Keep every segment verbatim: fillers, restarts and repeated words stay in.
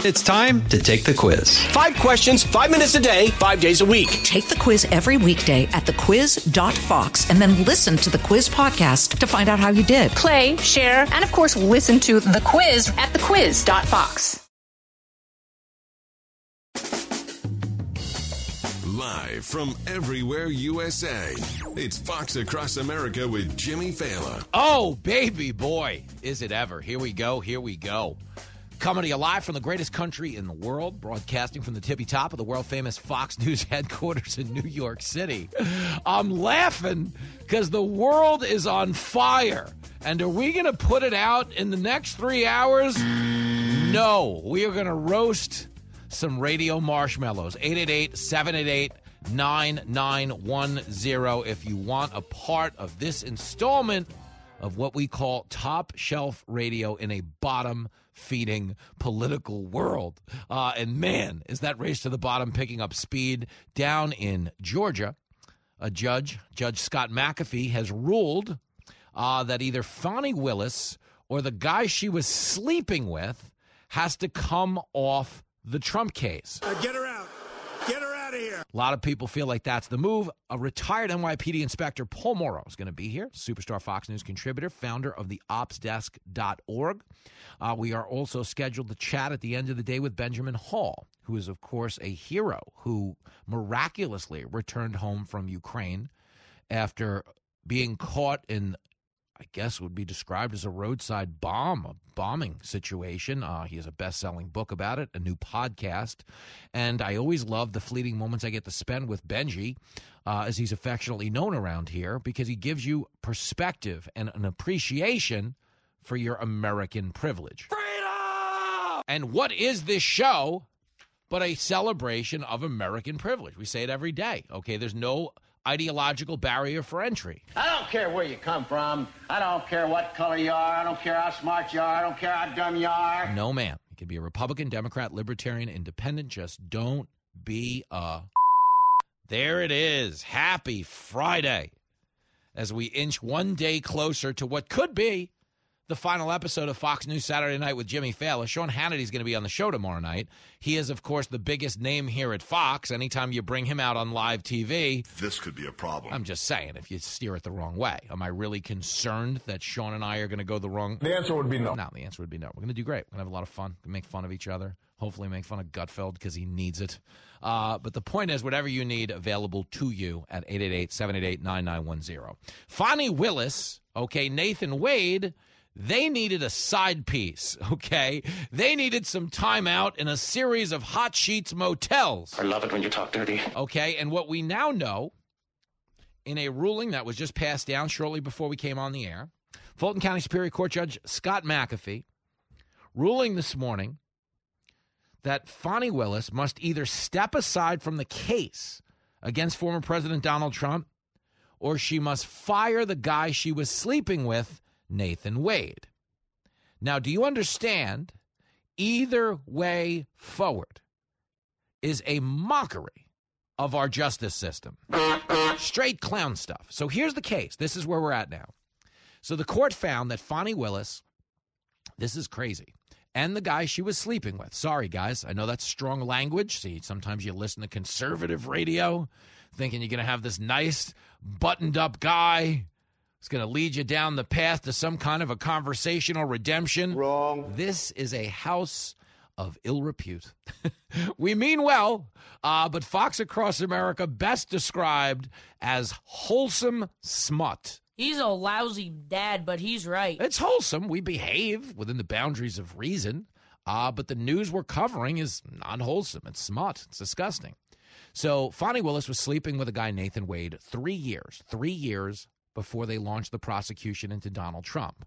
It's time to take the quiz. Five questions, five minutes a day, five days a week. Take the quiz every weekday at the quiz dot fox and then listen to the quiz podcast to find out how you did. Play, share, and of course, listen to the quiz at the quiz dot fox. Live from everywhere U S A, it's Fox Across America with Jimmy Fallon. Oh, baby boy, is it ever. Here we go, here we go. Coming to you live from the greatest country in the world, broadcasting from the tippy top of the world-famous Fox News headquarters in New York City. I'm laughing because the world is on fire. And are we going to put it out in the next three hours? No, we are going to roast some radio marshmallows. eight eight eight, seven eight eight, nine nine one zero if you want a part of this installment of what we call top shelf radio in a bottom-feeding political world. Uh, and man, is that race to the bottom picking up speed. Down in Georgia, a judge, Judge Scott McAfee, has ruled uh, that either Fani Willis or the guy she was sleeping with has to come off the Trump case. Uh, get her out. Get her out of here. A lot of people feel like that's the move. A retired N Y P D inspector, Paul Morrow, is going to be here. Superstar Fox News contributor, founder of the ops desk dot org. Uh, we are also scheduled to chat at the end of the day with Benjamin Hall, who is, of course, a hero who miraculously returned home from Ukraine after being caught in, I guess, would be described as a roadside bomb, a bombing situation. Uh, he has a best-selling book about it, a new podcast. And I always love the fleeting moments I get to spend with Benji, uh, as he's affectionately known around here, because he gives you perspective and an appreciation for your American privilege. Freedom! And what is this show but a celebration of American privilege? We say it every day, okay? There's no ideological barrier for entry. I don't care where you come from. I don't care what color you are. I don't care how smart you are. I don't care how dumb you are. No, man. You can be a Republican, Democrat, Libertarian, Independent. Just don't be a... There it is. Happy Friday. As we inch one day closer to what could be the final episode of Fox News Saturday Night with Jimmy Fallon. Sean Hannity's going to be on the show tomorrow night. He is, of course, the biggest name here at Fox. Anytime you bring him out on live T V, this could be a problem. I'm just saying, if you steer it the wrong way. Am I really concerned that Sean and I are going to go the wrong... The answer would be no. No, the answer would be no. We're going to do great. We're going to have a lot of fun. We're going to make fun of each other. Hopefully make fun of Gutfeld because he needs it. Uh, but the point is, whatever you need, available to you at eight eight eight, seven eight eight, nine nine one zero. Fani Willis, okay, Nathan Wade... They needed a side piece, okay? They needed some time out in a series of hot sheets motels. I love it when you talk dirty. Okay, and what we now know, in a ruling that was just passed down shortly before we came on the air, Fulton County Superior Court Judge Scott McAfee ruling this morning that Fani Willis must either step aside from the case against former President Donald Trump or she must fire the guy she was sleeping with, Nathan Wade. Now, do you understand? Either way forward is a mockery of our justice system. Straight clown stuff. So here's the case. This is where we're at now. So the court found that Fani Willis, this is crazy, and the guy she was sleeping with. Sorry, guys. I know that's strong language. See, sometimes you listen to conservative radio thinking you're going to have this nice, buttoned-up guy. It's going to lead you down the path to some kind of a conversational redemption. Wrong. This is a house of ill repute. We mean well, uh, but Fox Across America best described as wholesome smut. He's a lousy dad, but he's right. It's wholesome. We behave within the boundaries of reason, uh, but the news we're covering is not wholesome. It's smut. It's disgusting. So Fani Willis was sleeping with a guy, Nathan Wade, three years, three years before they launched the prosecution into Donald Trump.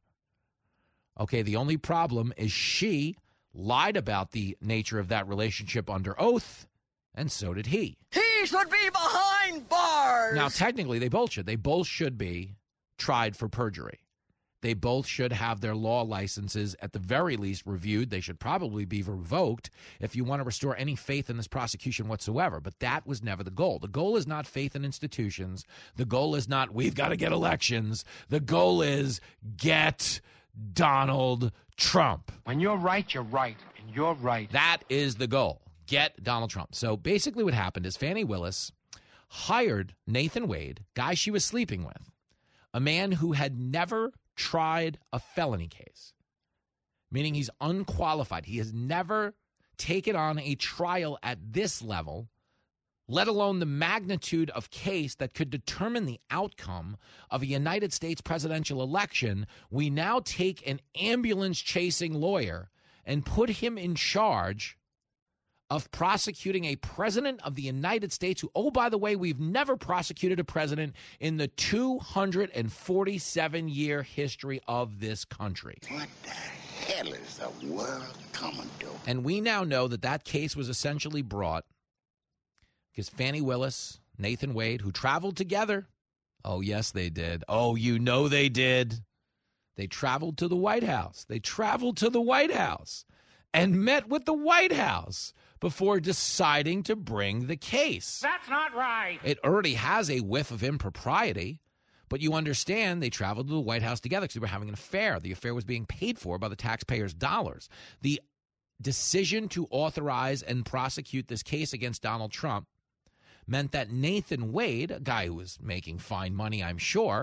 Okay, the only problem is she lied about the nature of that relationship under oath, and so did he. He should be behind bars! Now, technically, they both should. They both should be tried for perjury. They both should have their law licenses at the very least reviewed. They should probably be revoked if you want to restore any faith in this prosecution whatsoever. But that was never the goal. The goal is not faith in institutions. The goal is not we've got to get elections. The goal is get Donald Trump. When you're right, you're right, and you're right. That is the goal. Get Donald Trump. So basically what happened is Fani Willis hired Nathan Wade, guy she was sleeping with, a man who had never tried a felony case, meaning he's unqualified. He has never taken on a trial at this level, let alone the magnitude of case that could determine the outcome of a United States presidential election. We now take an ambulance-chasing lawyer and put him in charge of prosecuting a president of the United States who, oh, by the way, we've never prosecuted a president in the two hundred forty-seven year history of this country. What the hell is the world coming to? And we now know that that case was essentially brought because Fani Willis, Nathan Wade, who traveled together. Oh, yes, they did. Oh, you know they did. They traveled to the White House. They traveled to the White House and met with the White House before deciding to bring the case. That's not right. It already has a whiff of impropriety, but you understand they traveled to the White House together because they were having an affair. The affair was being paid for by the taxpayers' dollars. The decision to authorize and prosecute this case against Donald Trump meant that Nathan Wade, a guy who was making fine money, I'm sure,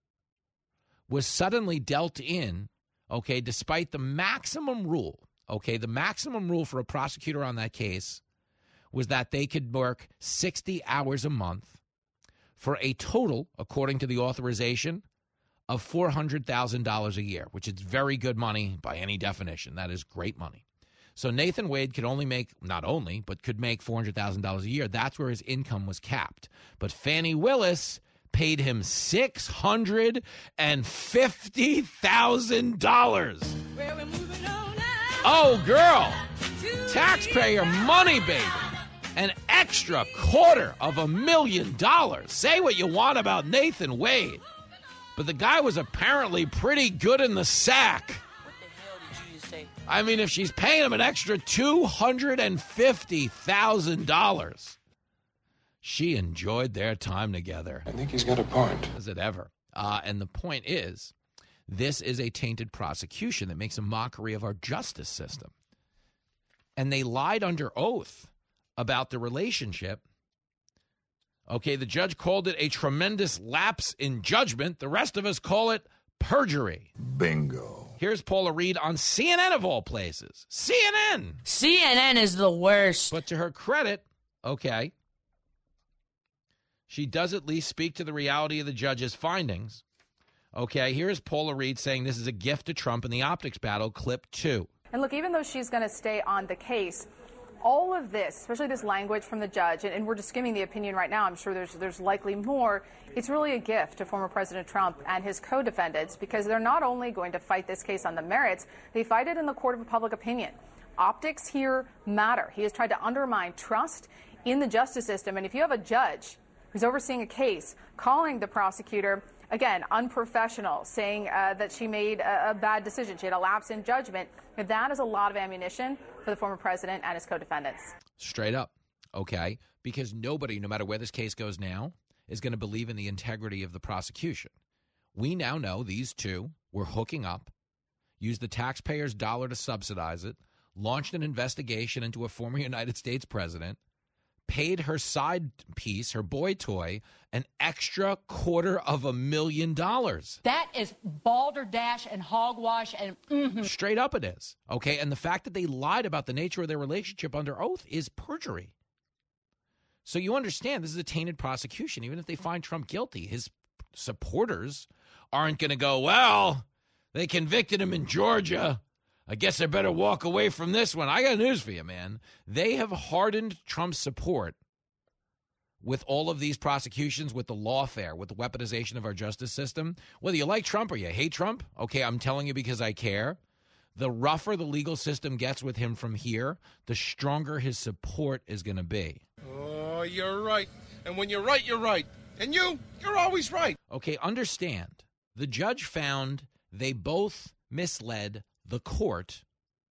was suddenly dealt in, okay, despite the maximum rule. Okay, the maximum rule for a prosecutor on that case was that they could work sixty hours a month for a total, according to the authorization, of four hundred thousand dollars a year, which is very good money by any definition. That is great money. So Nathan Wade could only make, not only, but could make four hundred thousand dollars a year. That's where his income was capped. But Fani Willis paid him six hundred fifty thousand dollars. Well, we're moving on. Oh, girl, taxpayer money, baby. An extra quarter of a million dollars. Say what you want about Nathan Wade, but the guy was apparently pretty good in the sack. What the hell did you just say? I mean, if she's paying him an extra two hundred fifty thousand dollars, she enjoyed their time together. I think he's got a point. Is it ever? Uh, and the point is, this is a tainted prosecution that makes a mockery of our justice system. And they lied under oath about the relationship. Okay, the judge called it a tremendous lapse in judgment. The rest of us call it perjury. Bingo. Here's Paula Reed on C N N of all places. C N N. C N N is the worst. But to her credit, okay, she does at least speak to the reality of the judge's findings. Okay, here's Paula Reed saying this is a gift to Trump in the optics battle, clip two. And look, even though she's going to stay on the case, all of this, especially this language from the judge, and, and we're just skimming the opinion right now, I'm sure there's there's likely more, it's really a gift to former President Trump and his co-defendants because they're not only going to fight this case on the merits, they fight it in the court of public opinion. Optics here matter. He has tried to undermine trust in the justice system, and if you have a judge who's overseeing a case calling the prosecutor, again, unprofessional, saying uh, that she made a, a bad decision, she had a lapse in judgment, that is a lot of ammunition for the former president and his co-defendants. Straight up, okay? Because nobody, no matter where this case goes now, is going to believe in the integrity of the prosecution. We now know these two were hooking up, used the taxpayers' dollar to subsidize it, launched an investigation into a former United States president, paid her side piece, her boy toy, an extra quarter of a million dollars. That is balderdash and hogwash and mm-hmm. Straight up it is. Okay, and the fact that they lied about the nature of their relationship under oath is perjury. So you understand this is a tainted prosecution. Even if they find Trump guilty, his supporters aren't going to go, well, they convicted him in Georgia. I guess I better walk away from this one. I got news for you, man. They have hardened Trump's support with all of these prosecutions, with the lawfare, with the weaponization of our justice system. Whether you like Trump or you hate Trump, okay, I'm telling you because I care. The rougher the legal system gets with him from here, the stronger his support is going to be. Oh, you're right. And when you're right, you're right. And you, you're always right. Okay, understand. The judge found they both misled the court.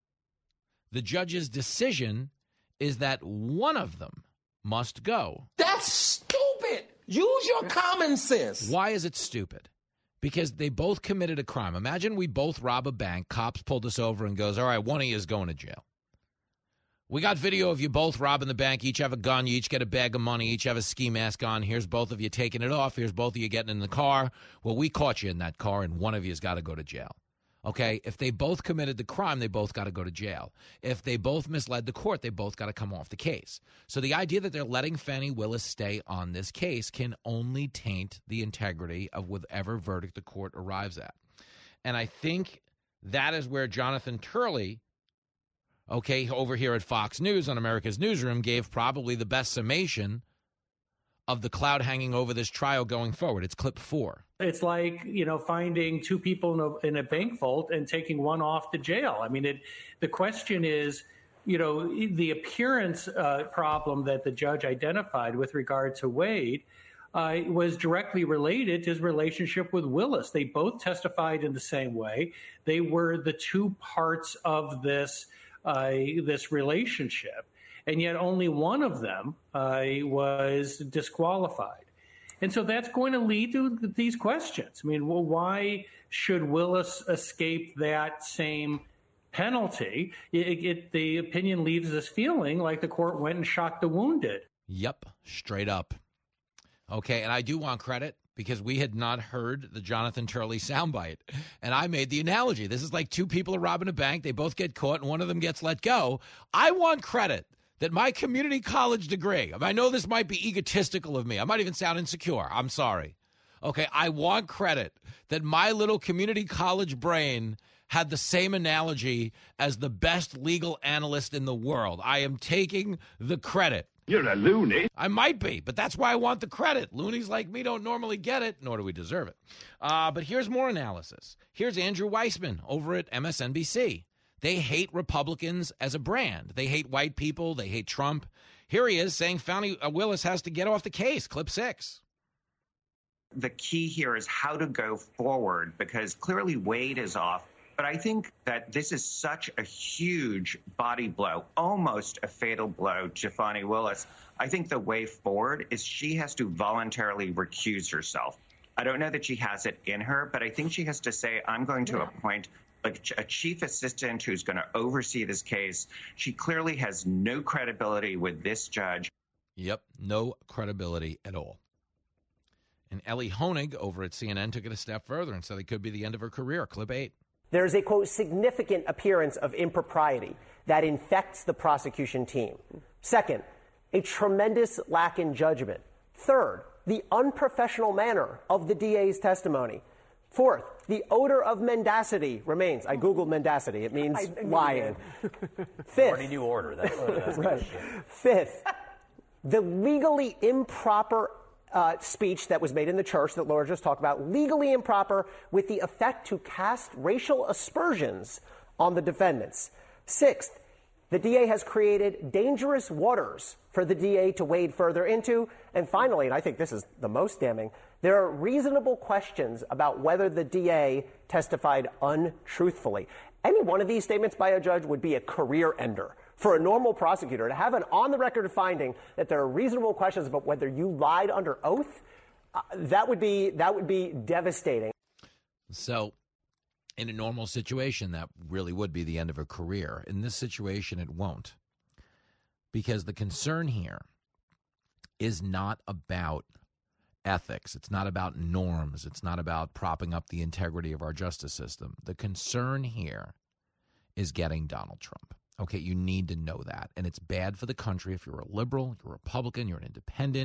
The judge's decision is that one of them must go. That's stupid. Use your common sense. Why is it stupid? because they both committed a crime. Imagine we both rob a bank, cops pulled us over and goes, all right, one of you is going to jail. We got video of you both robbing the bank. Each have a gun. You each get a bag of money. Each have a ski mask on. Here's both of you taking it off. Here's both of you getting in the car. Well, we caught you in that car, and one of you has got to go to jail. Okay? If they both committed the crime, they both got to go to jail. If they both misled the court, they both got to come off the case. So the idea that they're letting Fani Willis stay on this case can only taint the integrity of whatever verdict the court arrives at. And I think that is where Jonathan Turley, okay, over here at Fox News on America's Newsroom, gave probably the best summation of the cloud hanging over this trial going forward. It's clip four. It's like, you know, finding two people in a, in a bank vault and taking one off to jail. I mean, it, the question is, you know, the appearance uh, problem that the judge identified with regard to Wade uh, was directly related to his relationship with Willis. They both testified in the same way. They were the two parts of this Uh, this relationship, and yet only one of them uh, was disqualified. And so that's going to lead to these questions. I mean, well, why should Willis escape that same penalty? It, it, the opinion leaves us feeling like the court went and shot the wounded. Yep, straight up. Okay, and I do want credit, because we had not heard the Jonathan Turley soundbite. And I made the analogy. This is like two people are robbing a bank. They both get caught, and one of them gets let go. I want credit that my community college degree, I know this might be egotistical of me. I might even sound insecure. I'm sorry. Okay, I want credit that my little community college brain had the same analogy as the best legal analyst in the world. I am taking the credit. You're a loony. I might be, but that's why I want the credit. Loonies like me don't normally get it, nor do we deserve it. Uh, but here's more analysis. Here's Andrew Weissman over at M S N B C. They hate Republicans as a brand. They hate white people. They hate Trump. Here he is saying Fani Willis has to get off the case. Clip six. The key here is how to go forward, because clearly Wade is off. But I think that this is such a huge body blow, almost a fatal blow to Fani Willis. I think the way forward is she has to voluntarily recuse herself. I don't know that she has it in her, but I think she has to say, I'm going to appoint a, a chief assistant who's going to oversee this case. She clearly has no credibility with this judge. Yep, no credibility at all. And Ellie Honig over at C N N took it a step further and said it could be the end of her career. Clip eight. There is a, quote, significant appearance of impropriety that infects the prosecution team. Second, a tremendous lack in judgment. Third, the unprofessional manner of the D A's testimony. Fourth, the odor of mendacity remains. I Googled mendacity. It means I, I lying. Fifth. Already knew order. That's, that's right. Fifth, the legally improper Uh, speech that was made in the church that Laura just talked about, legally improper with the effect to cast racial aspersions on the defendants. Sixth, the D A has created dangerous waters for the D A to wade further into. And finally, and I think this is the most damning, there are reasonable questions about whether the D A testified untruthfully. Any one of these statements by a judge would be a career ender. For a normal prosecutor to have an on-the-record finding that there are reasonable questions about whether you lied under oath, uh, that would be that would be devastating. So, in a normal situation, that really would be the end of a career. In this situation, it won't, because the concern here is not about ethics. It's not about norms. It's not about propping up the integrity of our justice system. The concern here is getting Donald Trump. Okay, you need to know that. And it's bad for the country if you're a liberal, you're a Republican, you're an independent.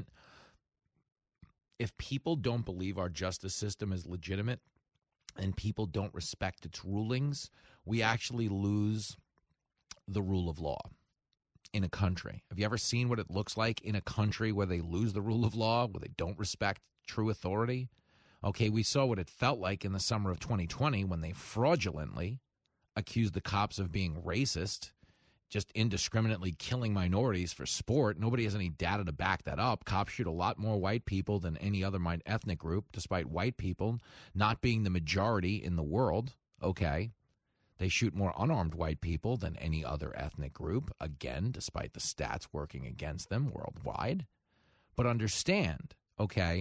If people don't believe our justice system is legitimate and people don't respect its rulings, we actually lose the rule of law in a country. Have you ever seen what it looks like in a country where they lose the rule of law, where they don't respect true authority? Okay, we saw what it felt like in the summer of twenty twenty when they fraudulently accused the cops of being racist, just indiscriminately killing minorities for sport. Nobody has any data to back that up. Cops shoot a lot more white people than any other ethnic group, despite white people not being the majority in the world. Okay. They shoot more unarmed white people than any other ethnic group, again, despite the stats working against them worldwide. But understand, okay,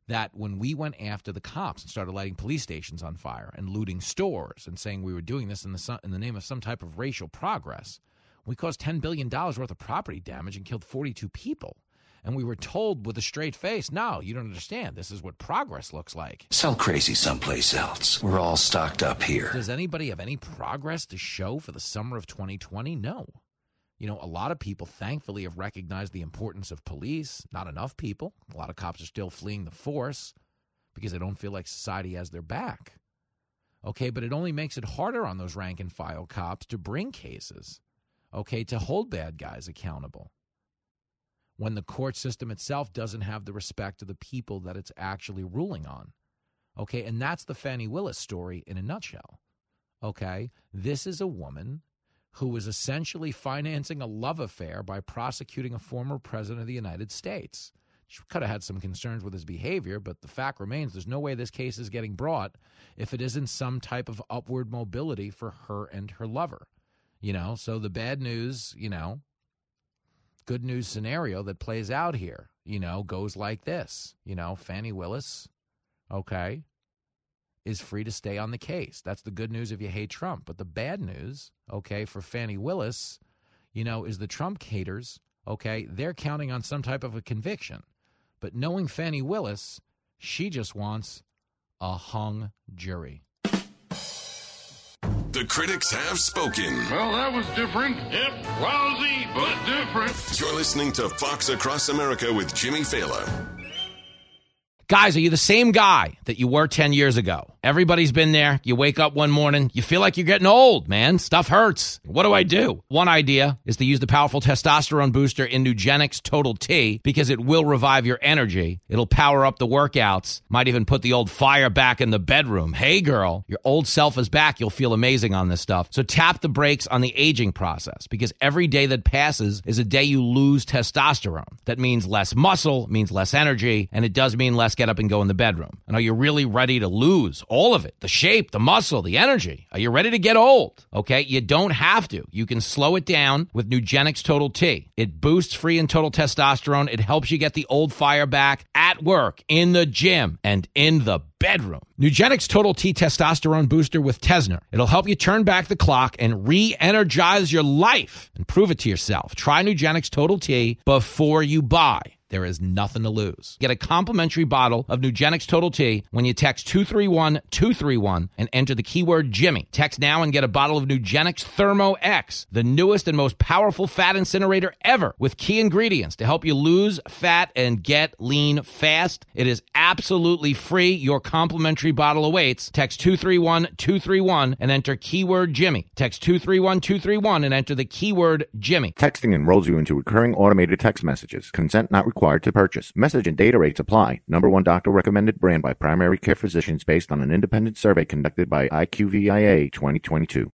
that when we went after the cops and started lighting police stations on fire and looting stores and saying we were doing this in the in the name of some type of racial progress, we caused ten billion dollars worth of property damage and killed forty-two people. And we were told with a straight face, no, you don't understand. This is what progress looks like. Sell crazy someplace else. We're all stocked up here. Does anybody have any progress to show for the summer of twenty twenty? No. You know, a lot of people, thankfully, have recognized the importance of police. Not enough people. A lot of cops are still fleeing the force because they don't feel like society has their back. Okay, but it only makes it harder on those rank and file cops to bring cases, okay, to hold bad guys accountable, when the court system itself doesn't have the respect of the people that it's actually ruling on. Okay, and that's the Fani Willis story in a nutshell. Okay, this is a woman who was essentially financing a love affair by prosecuting a former president of the United States. She could have had some concerns with his behavior, but the fact remains there's no way this case is getting brought if it isn't some type of upward mobility for her and her lover. You know, so the bad news, you know, good news scenario that plays out here, you know, goes like this. You know, Fani Willis, okay, is free to stay on the case. That's the good news if you hate Trump. But the bad news, okay, for Fani Willis, you know, is the Trump haters, okay, they're counting on some type of a conviction. But knowing Fani Willis, she just wants a hung jury. The critics have spoken. Well, that was different. Yep, lousy, but different. You're listening to Fox Across America with Jimmy Failla. Guys, are you the same guy that you were ten years ago? Everybody's been there. You wake up one morning, you feel like you're getting old, man. Stuff hurts. What do I do? One idea is to use the powerful testosterone booster in Nugenix Total T because it will revive your energy. It'll power up the workouts. Might even put the old fire back in the bedroom. Hey, girl, your old self is back. You'll feel amazing on this stuff. So tap the brakes on the aging process because every day that passes is a day you lose testosterone. That means less muscle, means less energy, and it does mean less get up and go in the bedroom. And are you really ready to lose all of it? The shape, the muscle, the energy. Are you ready to get old? Okay, you don't have to. You can slow it down with Nugenix Total T. It boosts free and total testosterone. It helps you get the old fire back at work, in the gym, and in the bedroom. Nugenix Total T Testosterone Booster with Tesner. It'll help you turn back the clock and re-energize your life and prove it to yourself. Try Nugenix Total T before you buy. There is nothing to lose. Get a complimentary bottle of Nugenix Total T when you text two three one two three one and enter the keyword Jimmy. Text now and get a bottle of Nugenix Thermo X, the newest and most powerful fat incinerator ever, with key ingredients to help you lose fat and get lean fast. It is absolutely free. Your complimentary bottle awaits. Text two three one two three one and enter keyword Jimmy. Text two three one two three one and enter the keyword Jimmy. Texting enrolls you into recurring automated text messages. Consent not required to purchase. Message and data rates apply. Number one doctor recommended brand by primary care physicians based on an independent survey conducted by I Q V I A twenty twenty-two.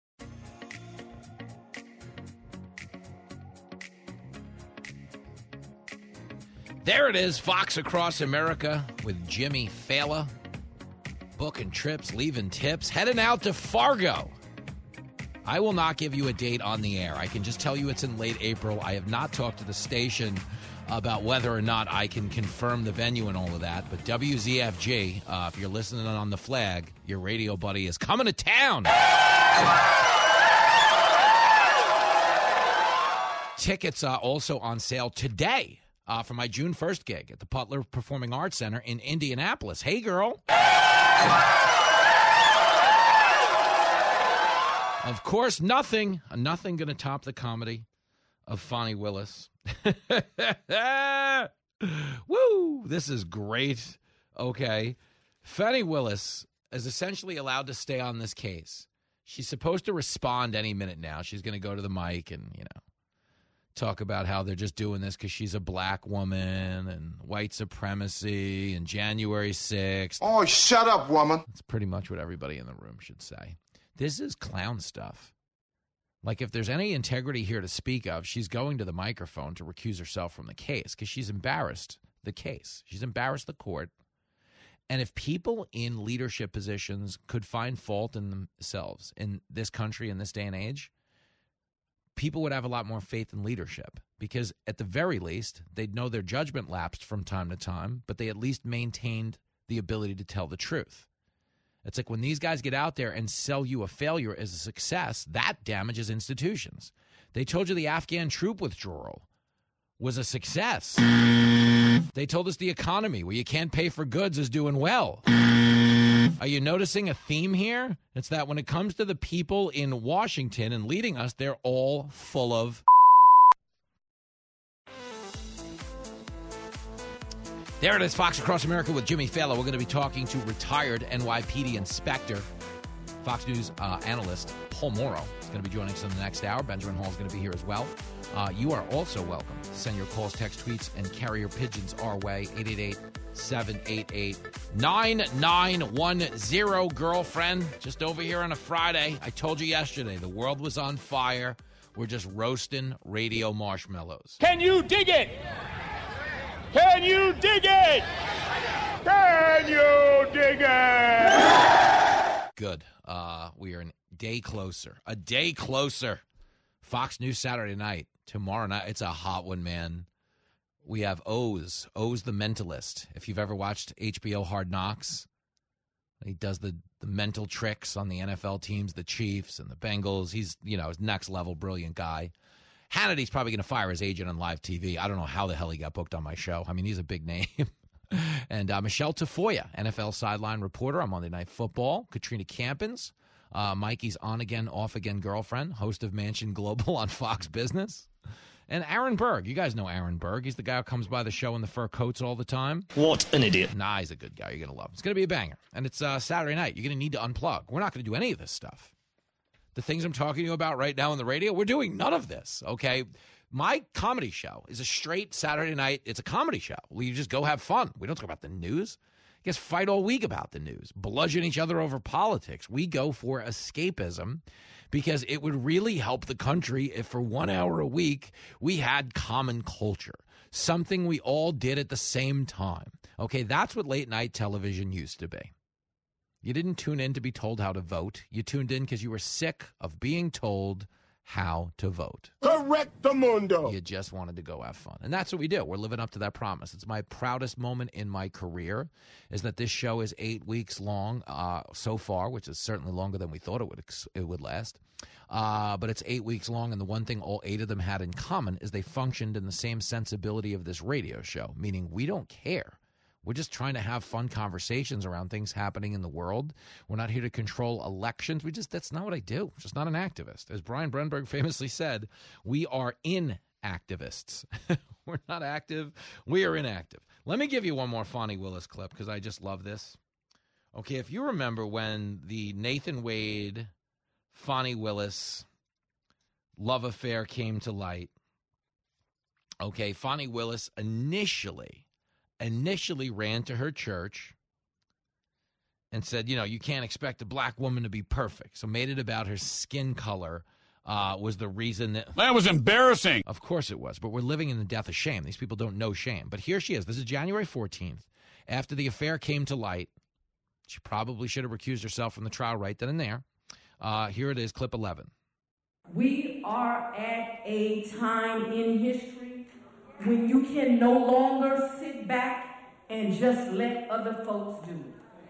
There it is, Fox Across America with Jimmy Failla. Booking trips, leaving tips, heading out to Fargo. I will not give you a date on the air. I can just tell you it's in late April. I have not talked to the station about whether or not I can confirm the venue and all of that. But W Z F G, uh, if you're listening on the flag, your radio buddy is coming to town. Tickets are also on sale today uh, for my June first gig at the Butler Performing Arts Center in Indianapolis. Hey, girl. Of course, nothing, nothing going to top the comedy of Fani Willis. Woo! This is great. Okay. Fani Willis is essentially allowed to stay on this case. She's supposed to respond any minute now. She's going to go to the mic and, you know, talk about how they're just doing this because she's a black woman and white supremacy and January sixth. Oh, shut up, woman. That's pretty much what everybody in the room should say. This is clown stuff. Like, if there's any integrity here to speak of, she's going to the microphone to recuse herself from the case because she's embarrassed the case. She's embarrassed the court. And if people in leadership positions could find fault in themselves in this country in this day and age, people would have a lot more faith in leadership because at the very least, they'd know their judgment lapsed from time to time, but they at least maintained the ability to tell the truth. It's like when these guys get out there and sell you a failure as a success, that damages institutions. They told you the Afghan troop withdrawal was a success. They told us the economy, where you can't pay for goods, is doing well. Are you noticing a theme here? It's that when it comes to the people in Washington and leading us, they're all full of. There it is, Fox Across America with Jimmy Fallon. We're going to be talking to retired N Y P D inspector, Fox News uh, analyst Paul Mauro. He's going to be joining us in the next hour. Benjamin Hall is going to be here as well. Uh, you are also welcome to send your calls, text, tweets, and carrier pigeons our way. eight eight eight, seven eight eight, nine nine one zero. Girlfriend, just over here on a Friday. I told you yesterday, the world was on fire. We're just roasting radio marshmallows. Can you dig it? Can you dig it? Can you dig it? Good. Uh, we are a day closer. A day closer. Fox News Saturday night. Tomorrow night. It's a hot one, man. We have Oz. Oz the Mentalist. If you've ever watched H B O Hard Knocks, he does the, the mental tricks on the N F L teams, the Chiefs and the Bengals. He's, you know, his next level brilliant guy. Hannity's probably going to fire his agent on live T V. I don't know how the hell he got booked on my show. I mean, he's a big name. and uh, Michelle Tafoya, N F L sideline reporter on Monday Night Football. Katrina Campins, uh, Mikey's on-again, off-again girlfriend, host of Mansion Global on Fox Business. And Aaron Berg. You guys know Aaron Berg. He's the guy who comes by the show in the fur coats all the time. What an idiot. Nah, he's a good guy. You're going to love him. It's going to be a banger. And it's uh, Saturday night. You're going to need to unplug. We're not going to do any of this stuff. The things I'm talking to you about right now on the radio, we're doing none of this, okay? My comedy show is a straight Saturday night. It's a comedy show. We just go have fun. We don't talk about the news. I guess fight all week about the news, bludgeon each other over politics. We go for escapism because it would really help the country if for one hour a week we had common culture, something we all did at the same time. Okay, that's what late night television used to be. You didn't tune in to be told how to vote. You tuned in because you were sick of being told how to vote. Correctamundo. You just wanted to go have fun. And that's what we do. We're living up to that promise. It's my proudest moment in my career is that this show is eight weeks long uh, so far, which is certainly longer than we thought it would it would last. Uh, but it's eight weeks long, and the one thing all eight of them had in common is they functioned in the same sensibility of this radio show, meaning we don't care. We're just trying to have fun conversations around things happening in the world. We're not here to control elections. We just, that's not what I do. I'm just not an activist. As Brian Brenberg famously said, we are inactivists. We're not active. We are inactive. Let me give you one more Fonnie Willis clip because I just love this. Okay, if you remember when the Nathan Wade, Fonnie Willis love affair came to light, okay, Fonnie Willis initially... initially ran to her church and said, you know, you can't expect a black woman to be perfect. So made it about her skin color uh, was the reason that... That was embarrassing. Of course it was, but we're living in the death of shame. These people don't know shame. But here she is. This is January fourteenth. After the affair came to light, she probably should have recused herself from the trial right then and there. Uh, here it is, clip eleven. We are at a time in history when you can no longer sit back and just let other folks do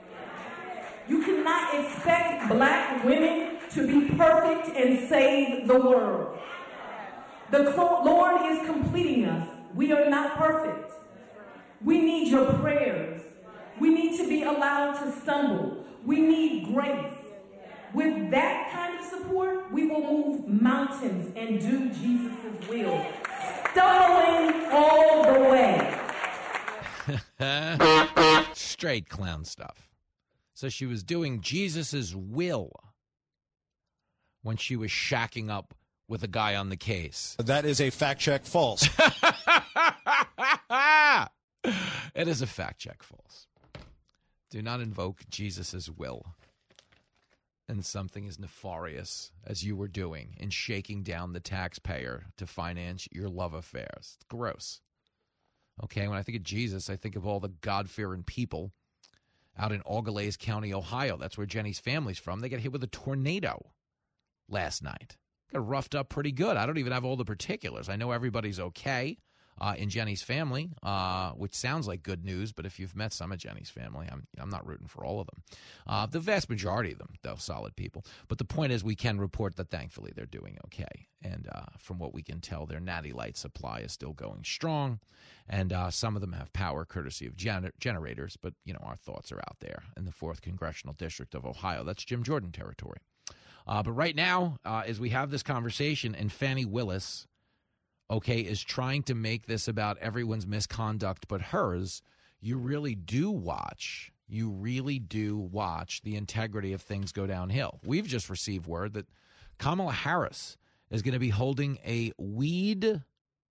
it. You cannot expect black women to be perfect and save the world. The Lord is completing us. We are not perfect. We need your prayers. We need to be allowed to stumble. We need grace. With that kind of support, we will move mountains and do Jesus' will. Stumbling all the way. Straight clown stuff. So she was doing Jesus' will when she was shacking up with a guy on the case. That is a fact check false. It is a fact check false. Do not invoke Jesus' will in something as nefarious as you were doing in shaking down the taxpayer to finance your love affairs. It's gross. Okay, when I think of Jesus, I think of all the God-fearing people out in Augalaize County, Ohio. That's where Jenny's family's from. They got hit with a tornado last night. got roughed up pretty good. I don't even have all the particulars. I know everybody's okay uh, in Jenny's family, uh, which sounds like good news, but if you've met some of Jenny's family, I'm I'm not rooting for all of them. Uh, the vast majority of them, though, solid people. But the point is we can report that thankfully they're doing okay. And uh, from what we can tell, their Natty Light supply is still going strong. And uh, some of them have power courtesy of gener- generators. But, you know, our thoughts are out there in the fourth Congressional District of Ohio. That's Jim Jordan territory. Uh, but right now, uh, as we have this conversation, and Fani Willis, okay, is trying to make this about everyone's misconduct but hers, you really do watch, you really do watch the integrity of things go downhill. We've just received word that Kamala Harris is going to be holding a weed,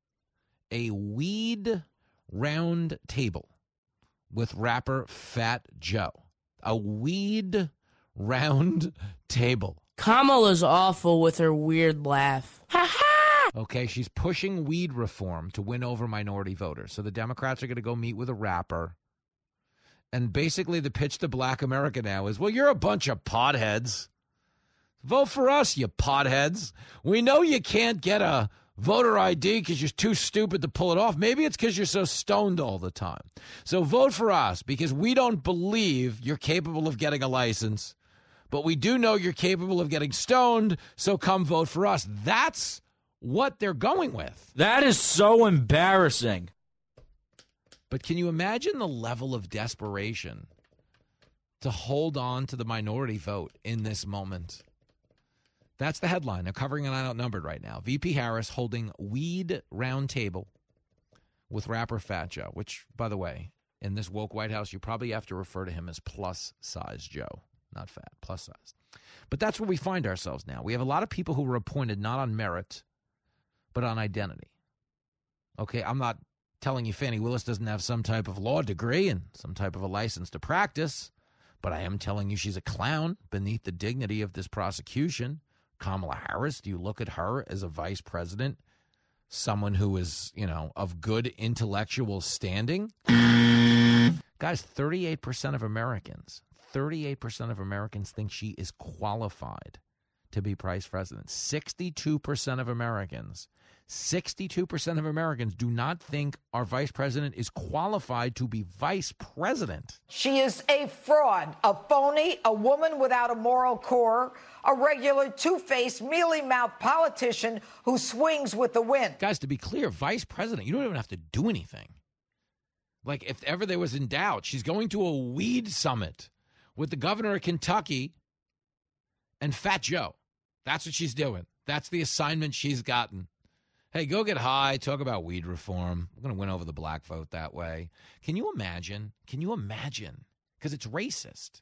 a weed round table with rapper Fat Joe. A weed round table. Kamala's awful with her weird laugh. Ha ha! Okay, she's pushing weed reform to win over minority voters. So the Democrats are going to go meet with a rapper. And basically the pitch to black America now is, well, you're a bunch of potheads. Vote for us, you potheads. We know you can't get a voter I D because you're too stupid to pull it off. Maybe it's because you're so stoned all the time. So vote for us because we don't believe you're capable of getting a license. But we do know you're capable of getting stoned, so come vote for us. That's what they're going with. That is so embarrassing. But can you imagine the level of desperation to hold on to the minority vote in this moment? That's the headline. They're covering it on Outnumbered right now. V P Harris holding weed round table with rapper Fat Joe, which, by the way, in this woke White House, you probably have to refer to him as plus-size Joe. Not fat, plus size. But that's where we find ourselves now. We have a lot of people who were appointed not on merit, but on identity. Okay, I'm not telling you Fani Willis doesn't have some type of law degree and some type of a license to practice, but I am telling you she's a clown beneath the dignity of this prosecution. Kamala Harris, do you look at her as a vice president, someone who is, you know, of good intellectual standing? Guys, thirty-eight percent of Americans thirty-eight percent of Americans think she is qualified to be vice president. sixty-two percent of Americans, sixty-two percent of Americans do not think our vice president is qualified to be vice president. She is a fraud, a phony, a woman without a moral core, a regular two-faced, mealy-mouthed politician who swings with the wind. Guys, to be clear, vice president, you don't even have to do anything. Like, if ever there was in doubt, she's going to a weed summit with the governor of Kentucky and Fat Joe. That's what she's doing. That's the assignment she's gotten. Hey, go get high, talk about weed reform. We're going to win over the black vote that way. Can you imagine? Can you imagine? Because it's racist.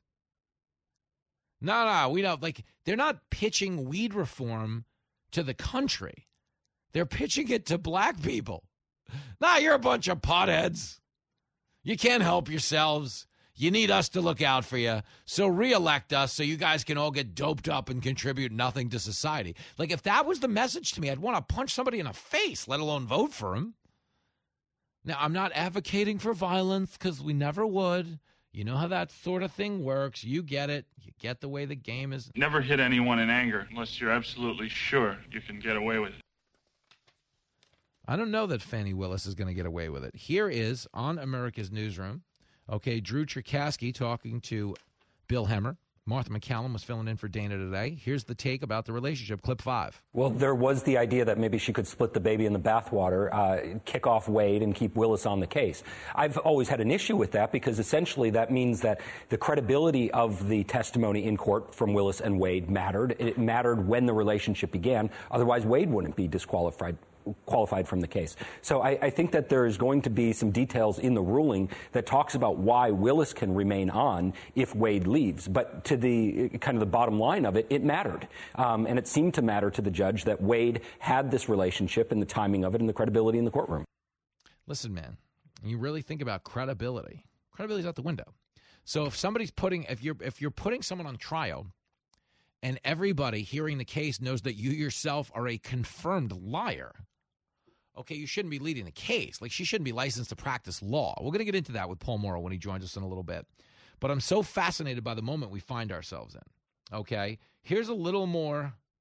No, no, we don't. Like, they're not pitching weed reform to the country. They're pitching it to black people. Nah, you're a bunch of potheads. You can't help yourselves. You need us to look out for you, so reelect us so you guys can all get doped up and contribute nothing to society. Like, if that was the message to me, I'd want to punch somebody in the face, let alone vote for him. Now, I'm not advocating for violence because we never would. You know how that sort of thing works. You get it. You get the way the game is. Never hit anyone in anger unless you're absolutely sure you can get away with it. I don't know that Fani Willis is going to get away with it. Here is, on America's Newsroom, okay, Drew Cherkasky talking to Bill Hemmer. Martha McCallum was filling in for Dana today. Here's the take about the relationship, clip five. Well, there was the idea that maybe she could split the baby in the bathwater, uh, kick off Wade, and keep Willis on the case. I've always had an issue with that because essentially that means that the credibility of the testimony in court from Willis and Wade mattered. It mattered when the relationship began. Otherwise, Wade wouldn't be disqualified. qualified from the case. So I, I think that there is going to be some details in the ruling that talks about why Willis can remain on if Wade leaves. But to the kind of the bottom line of it, it mattered. Um, and it seemed to matter to the judge that Wade had this relationship and the timing of it and the credibility in the courtroom. Listen, man, you really think about credibility. Credibility's out the window. So if somebody's putting, if you're, if you're putting someone on trial and everybody hearing the case knows that you yourself are a confirmed liar, okay, you shouldn't be leading the case. Like, she shouldn't be licensed to practice law. We're going to get into that with Paul Morrow when he joins us in a little bit. But I'm so fascinated by the moment we find ourselves in, okay? Here's a little more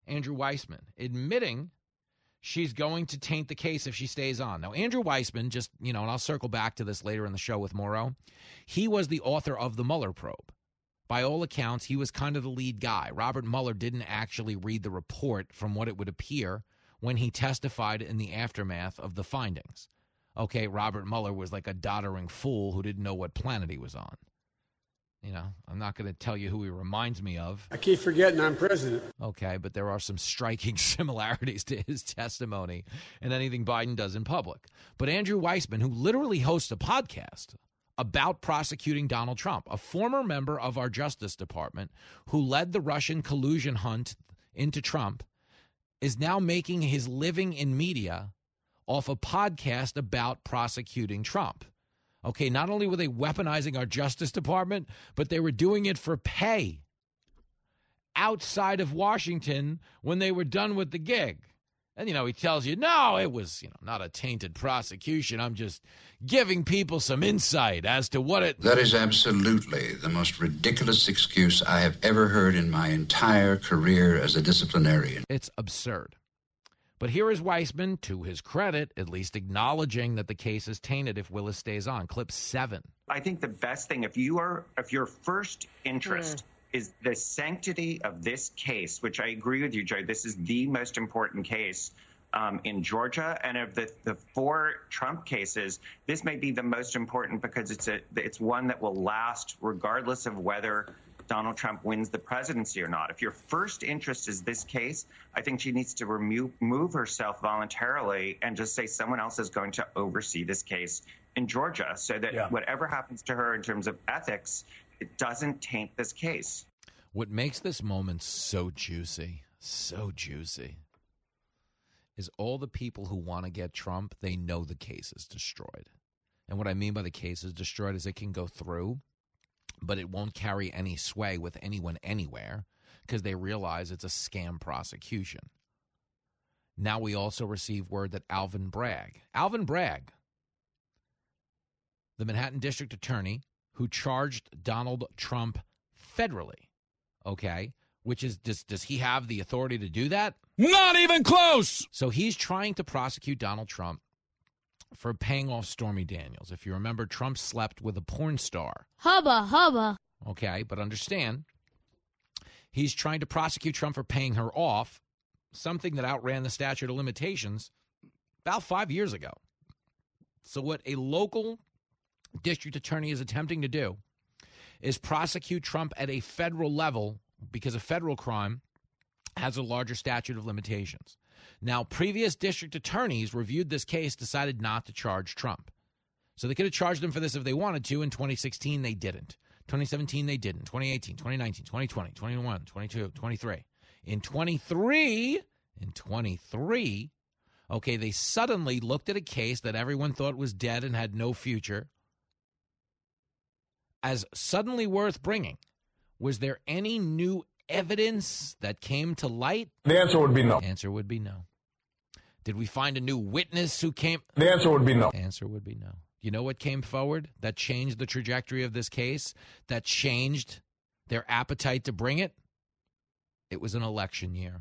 Andrew Weissman, admitting she's going to taint the case if she stays on. Now, Andrew Weissman, just, you know, and I'll circle back to this later in the show with Mauro, he was the author of the Mueller probe. By all accounts, he was kind of the lead guy. Robert Mueller didn't actually read the report from what it would appear when he testified in the aftermath of the findings. Okay, Robert Mueller was like a doddering fool who didn't know what planet he was on. You know, I'm not going to tell you who he reminds me of. I keep forgetting I'm president. Okay, but there are some striking similarities to his testimony and anything Biden does in public. But Andrew Weissman, who literally hosts a podcast about prosecuting Donald Trump, a former member of our Justice Department who led the Russian collusion hunt into Trump, is now making his living in media off a podcast about prosecuting Trump. Okay, not only were they weaponizing our Justice Department, but they were doing it for pay outside of Washington when they were done with the gig. And, you know, he tells you, no, it was, you know, not a tainted prosecution. I'm just giving people some insight as to what it... That is absolutely the most ridiculous excuse I have ever heard in my entire career as a disciplinarian. It's absurd. But here is Weissman, to his credit, at least acknowledging that the case is tainted if Willis stays on. Clip seven. I think the best thing, if you are, if your first interest... Mm. is the sanctity of this case, which I agree with you, Joe. This is the most important case um, in Georgia, and of the, the four Trump cases, this may be the most important because it's a it's one that will last regardless of whether Donald Trump wins the presidency or not. If your first interest is this case, I think she needs to remove move herself voluntarily and just say someone else is going to oversee this case in Georgia, so that yeah. whatever happens to her in terms of ethics, it doesn't taint this case. What makes this moment so juicy, so juicy, is all the people who want to get Trump, they know the case is destroyed. And what I mean by the case is destroyed is it can go through, but it won't carry any sway with anyone anywhere because they realize it's a scam prosecution. Now we also receive word that Alvin Bragg, Alvin Bragg, the Manhattan District Attorney, who charged Donald Trump federally, okay, which is, does, does he have the authority to do that? Not even close! So he's trying to prosecute Donald Trump for paying off Stormy Daniels. If you remember, Trump slept with a porn star. Hubba, hubba. Okay, but understand, he's trying to prosecute Trump for paying her off, something that outran the statute of limitations about five years ago. So what a local district attorney is attempting to do is prosecute Trump at a federal level because a federal crime has a larger statute of limitations. Now, previous district attorneys reviewed this case, decided not to charge Trump. So they could have charged him for this if they wanted to. In twenty sixteen, they didn't. twenty seventeen, they didn't. twenty eighteen, twenty nineteen, twenty twenty, twenty-one, twenty-two, twenty-three. In twenty-three, in twenty-three, okay, they suddenly looked at a case that everyone thought was dead and had no future as suddenly worth bringing. Was there any new evidence that came to light? The answer would be no. The answer would be no. Did we find a new witness who came? The answer would be no. The answer would be no. You know what came forward that changed the trajectory of this case, that changed their appetite to bring it? It was an election year.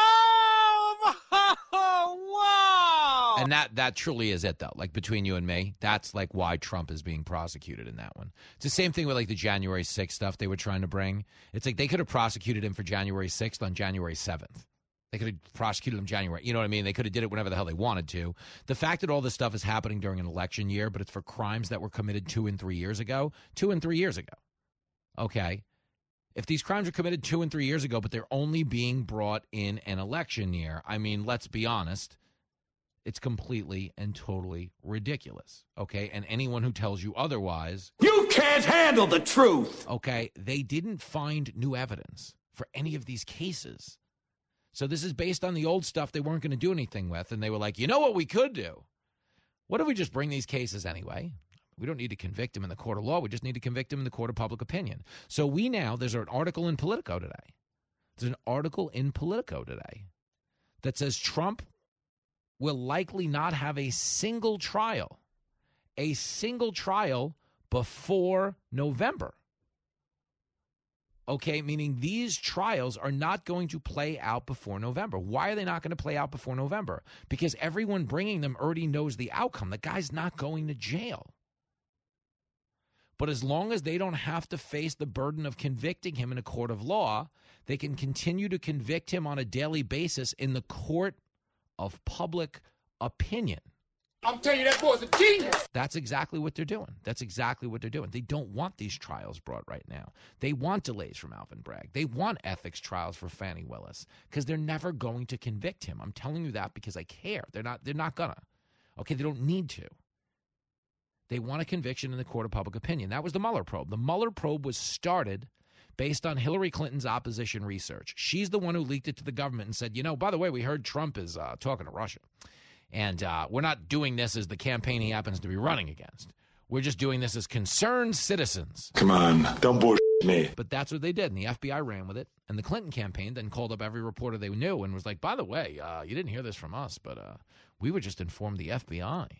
Oh, wow! And that, that truly is it, though. Like, between you and me, that's, like, why Trump is being prosecuted in that one. It's the same thing with, like, the January sixth stuff they were trying to bring. It's like they could have prosecuted him for January sixth on January seventh. They could have prosecuted him January. You know what I mean? They could have did it whenever the hell they wanted to. The fact that all this stuff is happening during an election year, but it's for crimes that were committed two and three years ago, two and three years ago. Okay. If these crimes were committed two and three years ago, but they're only being brought in an election year, I mean, let's be honest, it's completely and totally ridiculous. Okay. And anyone who tells you otherwise, you can't handle the truth. Okay. They didn't find new evidence for any of these cases. So this is based on the old stuff they weren't going to do anything with. And they were like, you know what we could do? What if we just bring these cases anyway? We don't need to convict him in the court of law. We just need to convict him in the court of public opinion. So we now, there's an article in Politico today. There's an article in Politico today that says Trump will likely not have a single trial, a single trial before November. Okay, meaning these trials are not going to play out before November. Why are they not going to play out before November? Because everyone bringing them already knows the outcome. The guy's not going to jail. But as long as they don't have to face the burden of convicting him in a court of law, they can continue to convict him on a daily basis in the court of public opinion. I'm telling you, that boy's a genius. That's exactly what they're doing. That's exactly what they're doing. They don't want these trials brought right now. They want delays from Alvin Bragg. They want ethics trials for Fani Willis because they're never going to convict him. I'm telling you that because I care. They're not. They're not gonna. Okay, they don't need to. They want a conviction in the court of public opinion. That was the Mueller probe. The Mueller probe was started based on Hillary Clinton's opposition research. She's the one who leaked it to the government and said, you know, by the way, we heard Trump is uh, talking to Russia. And uh, we're not doing this as the campaign he happens to be running against. We're just doing this as concerned citizens. Come on, don't bullshit me. But that's what they did, and the F B I ran with it. And the Clinton campaign then called up every reporter they knew and was like, by the way, uh, you didn't hear this from us, but uh, we were just informed the F B I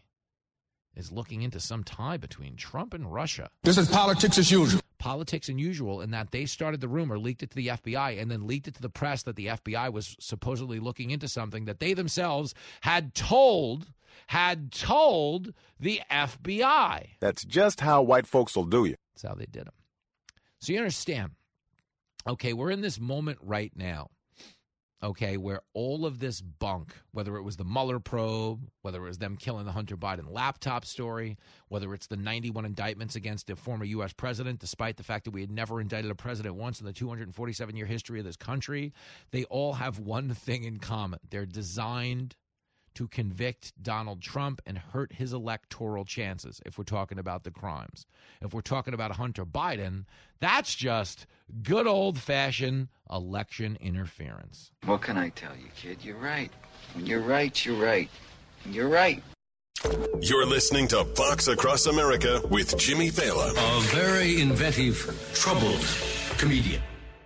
is looking into some tie between Trump and Russia. This is politics as usual. Politics and usual in that they started the rumor, leaked it to the F B I, and then leaked it to the press that the F B I was supposedly looking into something that they themselves had told, had told the F B I. That's just how white folks will do you. That's how they did them. So you understand, okay, we're in this moment right now, okay, where all of this bunk, whether it was the Mueller probe, whether it was them killing the Hunter Biden laptop story, whether it's the ninety-one indictments against a former U S president, despite the fact that we had never indicted a president once in the two hundred forty-seven year history of this country, they all have one thing in common. They're designed to convict Donald Trump and hurt his electoral chances if we're talking about the crimes. If we're talking about Hunter Biden, that's just good old-fashioned election interference. What can I tell you, kid? You're right. When you're right, you're right. You're right. You're listening to Fox Across America with Jimmy Fallon. A very inventive, troubled comedian.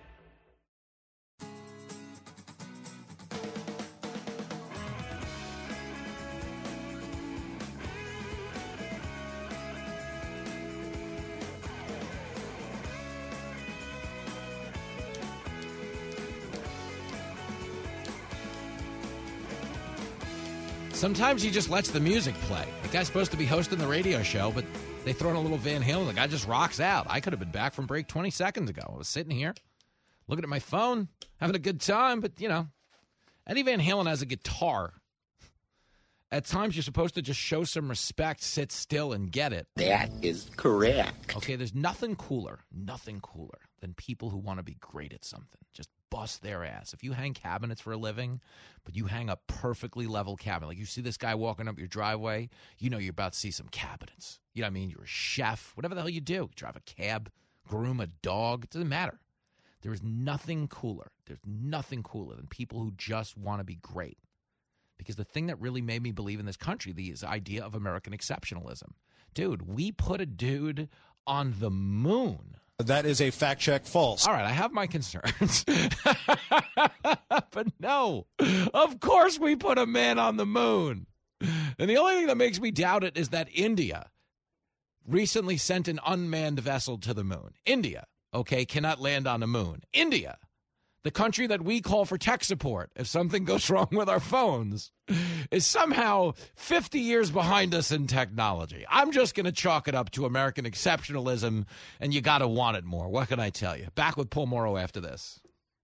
Sometimes he just lets the music play. The guy's supposed to be hosting the radio show, but they throw in a little Van Halen. The guy just rocks out. I could have been back from break twenty seconds ago. I was sitting here, looking at my phone, having a good time, but, you know, Eddie Van Halen has a guitar. At times, you're supposed to just show some respect, sit still, and get it. That is correct. Okay, there's nothing cooler, nothing cooler than people who want to be great at something. Just bust their ass. If you hang cabinets for a living, but you hang a perfectly level cabinet, like you see this guy walking up your driveway, you know you're about to see some cabinets. You know what I mean? You're a chef, whatever the hell you do. You drive a cab, groom a dog. It doesn't matter. There is nothing cooler. There's nothing cooler than people who just want to be great. Because the thing that really made me believe in this country, the idea of American exceptionalism. Dude, we put a dude on the moon. That is a fact check false. All right, I have my concerns. But no, of course we put a man on the moon. And the only thing that makes me doubt it is that India recently sent an unmanned vessel to the moon. India, okay, cannot land on the moon. India, the country that we call for tech support if something goes wrong with our phones, is somehow fifty years behind us in technology. I'm just going to chalk it up to American exceptionalism, and you got to want it more. What can I tell you? Back with Paul Morrow after this.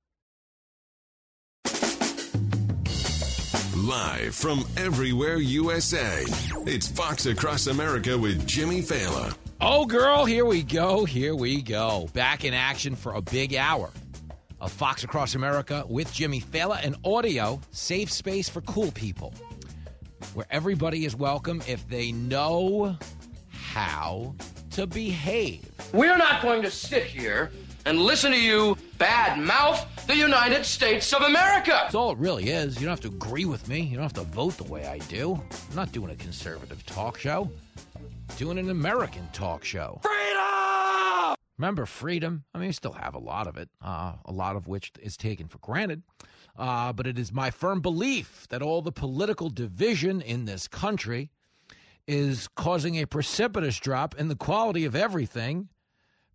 Live from everywhere U S A, it's Fox Across America with Jimmy Fallon. Oh, girl, here we go. Here we go. Back in action for a big hour of Fox Across America with Jimmy Fallon, an audio safe space for cool people, where everybody is welcome if they know how to behave. We're not going to sit here and listen to you bad-mouth the United States of America. That's all it really is. You don't have to agree with me. You don't have to vote the way I do. I'm not doing a conservative talk show. I'm doing an American talk show. Freedom! Remember freedom? I mean, we still have a lot of it, uh, a lot of which is taken for granted. Uh, but it is my firm belief that all the political division in this country is causing a precipitous drop in the quality of everything,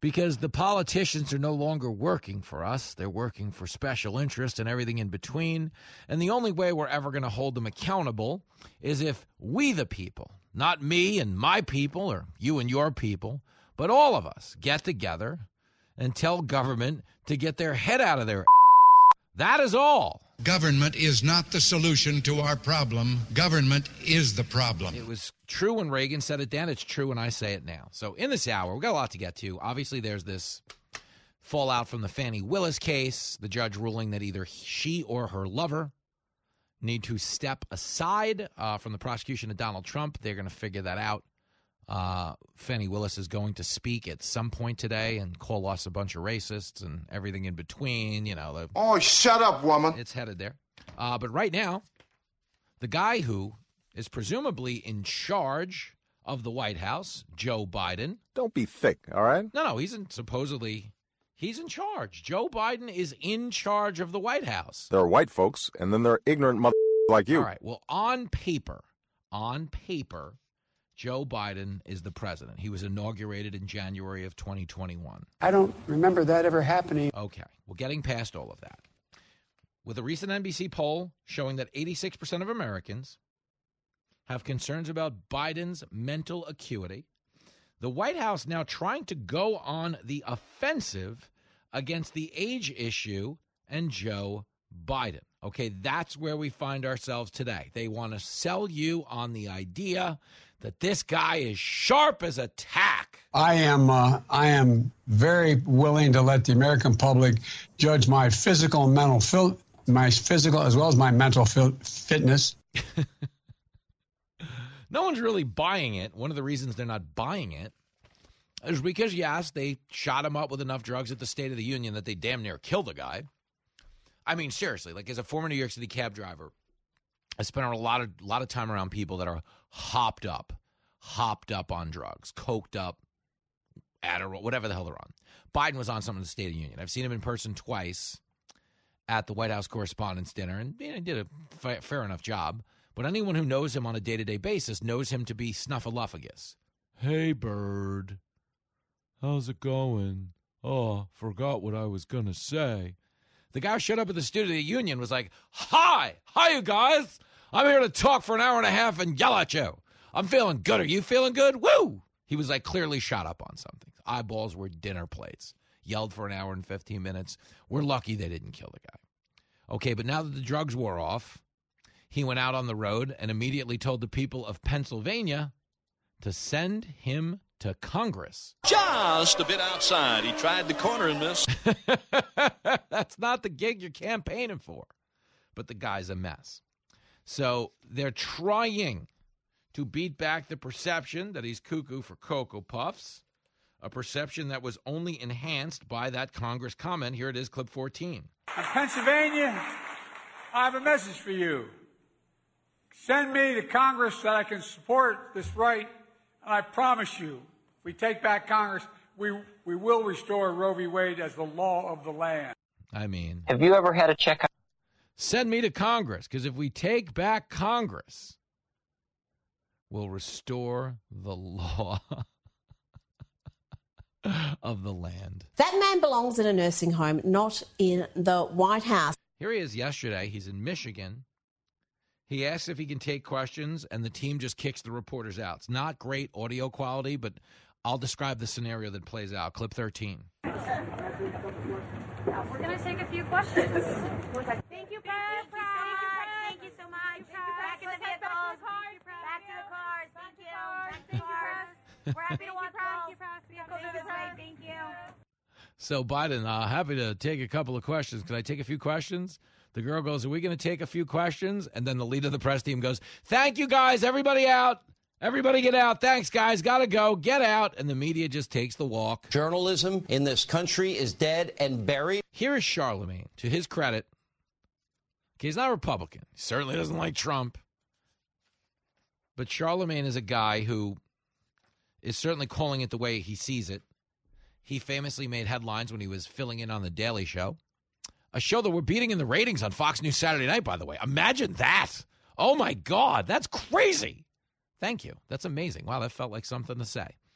because the politicians are no longer working for us. They're working for special interest and everything in between. And the only way we're ever going to hold them accountable is if we, the people, not me and my people or you and your people, but all of us get together and tell government to get their head out of their ass. That is all. Government is not the solution to our problem. Government is the problem. It was true when Reagan said it then. It's true when I say it now. So in this hour, we've got a lot to get to. Obviously, there's this fallout from the Fani Willis case, the judge ruling that either she or her lover need to step aside uh, from the prosecution of Donald Trump. They're going to figure that out. Uh, Fani Willis is going to speak at some point today and call us a bunch of racists and everything in between. You know, the, oh, shut up, woman. It's headed there. Uh, but right now, the guy who is presumably in charge of the White House, Joe Biden. Don't be thick, all right? No, no, he's in, supposedly he's in charge. Joe Biden is in charge of the White House. There are white folks, and then there are ignorant mother like you. All right. Well, on paper, on paper. Joe Biden is the president. He was inaugurated in January of twenty twenty-one. I don't remember that ever happening. Okay. Well, getting past all of that. With a recent N B C poll showing that eighty-six percent of Americans have concerns about Biden's mental acuity, the White House now trying to go on the offensive against the age issue and Joe Biden. Okay, that's where we find ourselves today. They want to sell you on the idea that this guy is sharp as a tack. I am uh, I am very willing to let the American public judge my physical and mental fil- my physical as well as my mental fil- fitness. No one's really buying it. One of the reasons they're not buying it is because, yes, they shot him up with enough drugs at the State of the Union that they damn near killed the guy. I mean, seriously, like as a former New York City cab driver, I spent a lot of a lot of time around people that are hopped up, hopped up on drugs, coked up, Adderall, whatever the hell they're on. Biden was on something in the State of the Union. I've seen him in person twice at the White House Correspondents' Dinner, and you know, he did a fa- fair enough job. But anyone who knows him on a day-to-day basis knows him to be snuffleupagus. Hey, bird. How's it going? Oh, forgot what I was going to say. The guy who showed up at the State of the Union was like, Hi! Hi, you guys! I'm here to talk for an hour and a half and yell at you. I'm feeling good. Are you feeling good? Woo! He was like clearly shot up on something. Eyeballs were dinner plates. Yelled for an hour and fifteen minutes. We're lucky they didn't kill the guy. Okay, but now that the drugs wore off, he went out on the road and immediately told the people of Pennsylvania to send him to Congress. Just a bit outside. He tried the corner and missed. That's not the gig you're campaigning for. But the guy's a mess. So they're trying to beat back the perception that he's cuckoo for Cocoa Puffs, a perception that was only enhanced by that Congress comment. Here it is, clip fourteen. In Pennsylvania, I have a message for you. Send me to Congress so that I can support this right, and I promise you, if we take back Congress, we we will restore Roe v. Wade as the law of the land. I mean, have you ever had a check? Send me to Congress, because if we take back Congress, we'll restore the law of the land. That man belongs in a nursing home, not in the White House. Here he is yesterday. He's in Michigan. He asks if he can take questions, and the team just kicks the reporters out. It's not great audio quality, but I'll describe the scenario that plays out. Clip thirteen. We're going to take a few questions. Thank you, Pat. Thank you so much. Back in the vehicles. Back to the cars. Thank you. Back to the cars. We're happy to watch you. Vehicles are this way. Thank you. So, Biden, uh, happy to take a couple of questions. Can I take a few questions? The girl goes, are we going to take a few questions? And then the leader of the press team goes, thank you, guys. Everybody out. Everybody get out. Thanks, guys. Got to go. Get out. And the media just takes the walk. Journalism in this country is dead and buried. Here is Charlemagne. To his credit, okay, he's not a Republican. He certainly doesn't like Trump. But Charlemagne is a guy who is certainly calling it the way he sees it. He famously made headlines when he was filling in on The Daily Show. A show that we're beating in the ratings on Fox News Saturday night, by the way. Imagine that. Oh, my God. That's crazy. Thank you. That's amazing. Wow, that felt like something to say.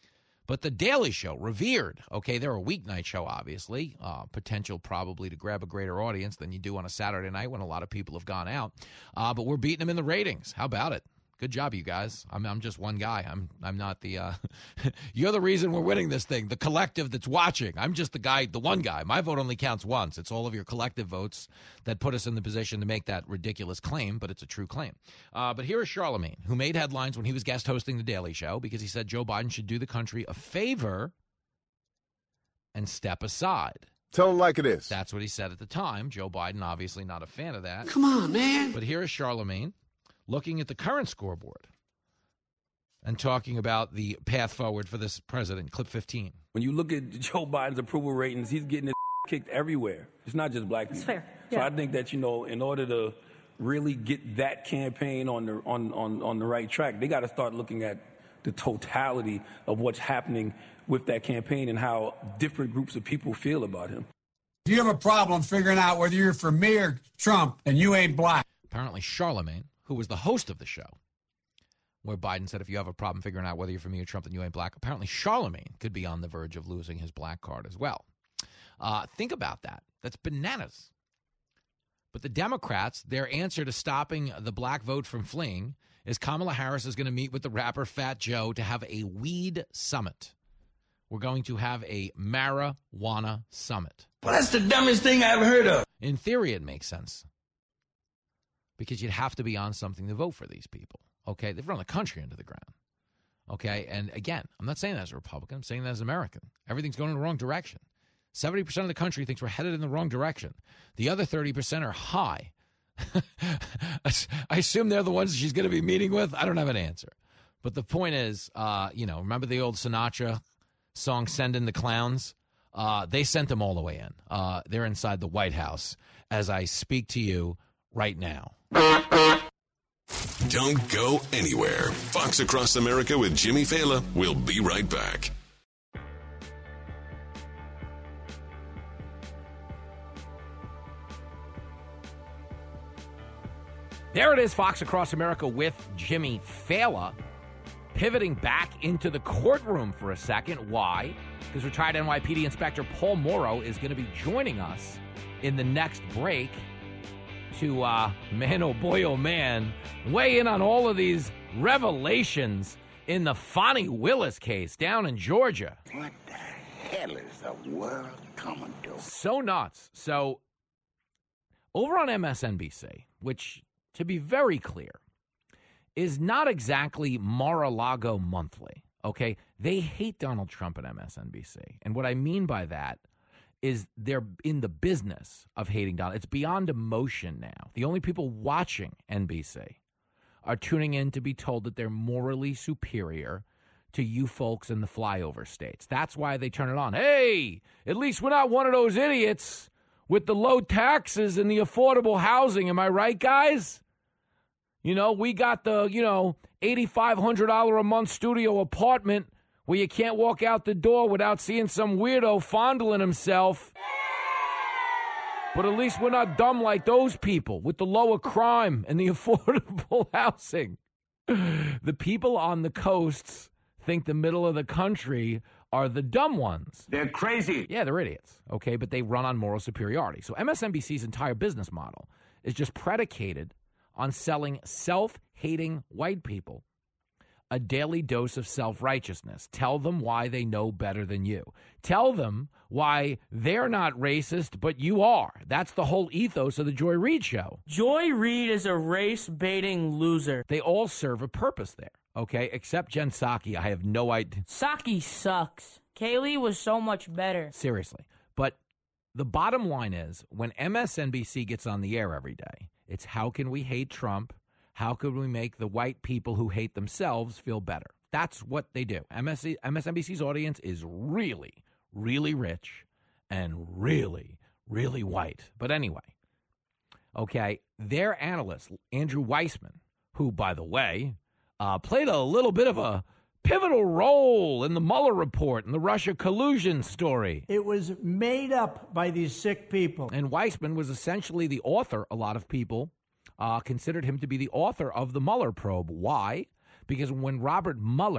But The Daily Show, revered, okay, they're a weeknight show, obviously, uh, potential probably to grab a greater audience than you do on a Saturday night when a lot of people have gone out. Uh, but we're beating them in the ratings. How about it? Good job, you guys. I'm I'm just one guy. I'm I'm not the. Uh, you're the reason we're winning this thing. The collective that's watching. I'm just the guy, the one guy. My vote only counts once. It's all of your collective votes that put us in the position to make that ridiculous claim, but it's a true claim. Uh, but here is Charlemagne, who made headlines when he was guest hosting The Daily Show because he said Joe Biden should do the country a favor and step aside. Tell him like it is. That's what he said at the time. Joe Biden, obviously not a fan of that. Come on, man. But here is Charlemagne, looking at the current scoreboard and talking about the path forward for this president. Clip fifteen. When you look at Joe Biden's approval ratings, he's getting his kicked everywhere. It's not just black people. That's fair. Yeah. So I think that, you know, in order to really get that campaign on the on, on, on the right track, they got to start looking at the totality of what's happening with that campaign and how different groups of people feel about him. Do you have a problem figuring out whether you're for me or Trump and you ain't black? Apparently Charlemagne, who was the host of the show, where Biden said, if you have a problem figuring out whether you're for me or Trump, then you ain't black. Apparently Charlemagne could be on the verge of losing his black card as well. Uh, think about that. That's bananas. But the Democrats, their answer to stopping the black vote from fleeing is Kamala Harris is going to meet with the rapper Fat Joe to have a weed summit. We're going to have a marijuana summit. Well, that's the dumbest thing I ever heard of. In theory, it makes sense. Because you'd have to be on something to vote for these people, okay? They've run the country into the ground, okay? And again, I'm not saying that as a Republican. I'm saying that as an American. Everything's going in the wrong direction. seventy percent of the country thinks we're headed in the wrong direction. The other thirty percent are high. I assume they're the ones she's going to be meeting with. I don't have an answer. But the point is, uh, you know, remember the old Sinatra song, Send in the Clowns? Uh, they sent them all the way in. Uh, they're inside the White House as I speak to you right now. Don't go anywhere. Fox Across America with Jimmy Fallon. We'll be right back. There it is, Fox Across America with Jimmy Fallon. Pivoting back into the courtroom for a second. Why? Because retired N Y P D Inspector Paul Morrow is going to be joining us in the next break to, uh, man, oh boy, oh man, weigh in on all of these revelations in the Fonnie Willis case down in Georgia. What the hell is the world coming to? So nuts. So, over on M S N B C, which, to be very clear, is not exactly Mar-a-Lago monthly, okay? They hate Donald Trump at M S N B C. And what I mean by that is they're in the business of hating Donald. It's beyond emotion now. The only people watching N B C are tuning in to be told that they're morally superior to you folks in the flyover states. That's why they turn it on. Hey, at least we're not one of those idiots with the low taxes and the affordable housing. Am I right, guys? You know, we got the, you know, eight thousand five hundred dollars a month studio apartment where you can't walk out the door without seeing some weirdo fondling himself. But at least we're not dumb like those people with the lower crime and the affordable housing. The people on the coasts think the middle of the country are the dumb ones. They're crazy. Yeah, they're idiots, okay? But they run on moral superiority. So M S N B C's entire business model is just predicated on selling self-hating white people a daily dose of self-righteousness. Tell them why they know better than you. Tell them why they're not racist, but you are. That's the whole ethos of the Joy Reid Show. Joy Reid is a race-baiting loser. They all serve a purpose there, okay? Except Jen Psaki. I have no idea. Psaki sucks. Kaylee was so much better. Seriously. But the bottom line is, when M S N B C gets on the air every day, it's how can we hate Trump? How can we make the white people who hate themselves feel better? That's what they do. M S N B C's audience is really, really rich and really, really white. But anyway, okay, their analyst, Andrew Weissman, who, by the way, uh, played a little bit of a pivotal role in the Mueller report and the Russia collusion story. It was made up by these sick people. And Weissman was essentially the author, a lot of people uh, considered him to be the author of the Mueller probe. Why? Because when Robert Mueller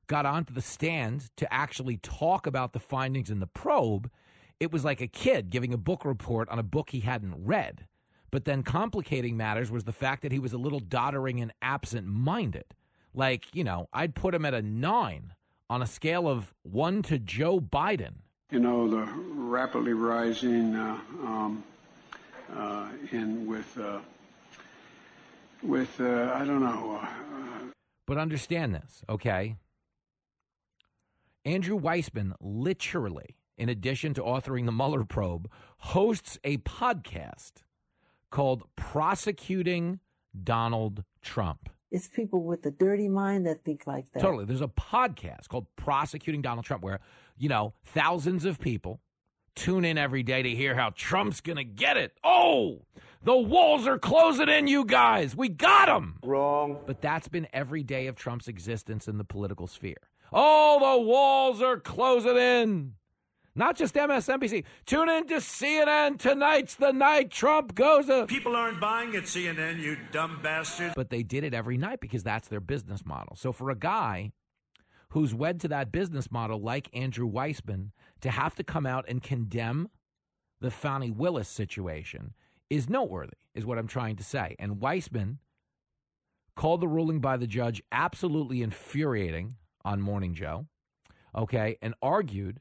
got onto the stand to actually talk about the findings in the probe, it was like a kid giving a book report on a book he hadn't read. But then complicating matters was the fact that he was a little doddering and absent-minded. Like, you know, I'd put him at a nine on a scale of one to Joe Biden. You know, the rapidly rising uh, um, uh, in with, uh, with uh, I don't know. Uh, but understand this, okay? Andrew Weissman literally, in addition to authoring the Mueller probe, hosts a podcast called Prosecuting Donald Trump. It's people with a dirty mind that think like that. Totally. There's a podcast called Prosecuting Donald Trump where, you know, thousands of people tune in every day to hear how Trump's going to get it. Oh, the walls are closing in, you guys. We got him. Wrong. But that's been every day of Trump's existence in the political sphere. Oh, the walls are closing in. Not just M S N B C. Tune in to C N N. Tonight's the night Trump goes to... People aren't buying at C N N, you dumb bastards. But they did it every night because that's their business model. So for a guy who's wed to that business model like Andrew Weissman to have to come out and condemn the Fani Willis situation is noteworthy, is what I'm trying to say. And Weissman called the ruling by the judge absolutely infuriating on Morning Joe, okay, and argued,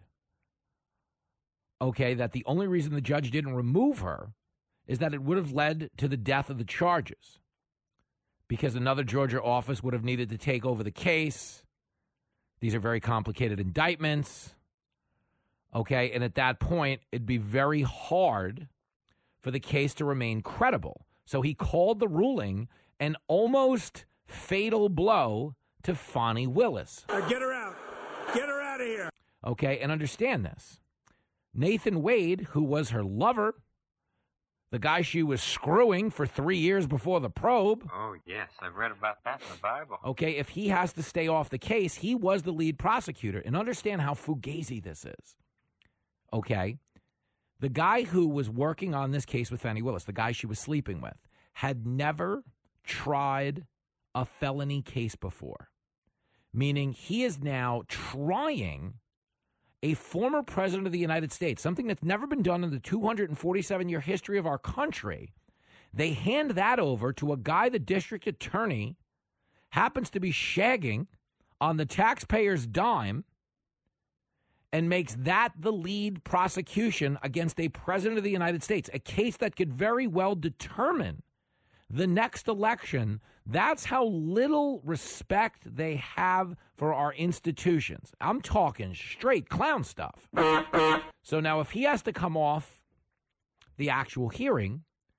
okay, that the only reason the judge didn't remove her is that it would have led to the death of the charges because another Georgia office would have needed to take over the case. These are very complicated indictments, okay, and at that point, it'd be very hard for the case to remain credible. So he called the ruling an almost fatal blow to Fani Willis. Uh, get her out. Get her out of here. Okay, and understand this. Nathan Wade, who was her lover, the guy she was screwing for three years before the probe. Oh, yes, I've read about that in the Bible. Okay, if he has to stay off the case, he was the lead prosecutor. And understand how fugazi this is. Okay, the guy who was working on this case with Fani Willis, the guy she was sleeping with, had never tried a felony case before. Meaning he is now trying a former president of the United States, something that's never been done in the two hundred forty-seven year history of our country. They hand that over to a guy the district attorney happens to be shagging on the taxpayer's dime and makes that the lead prosecution against a president of the United States, a case that could very well determine the next election. That's how little respect they have for our institutions. I'm talking straight clown stuff. So now if he has to come off the actual hearing,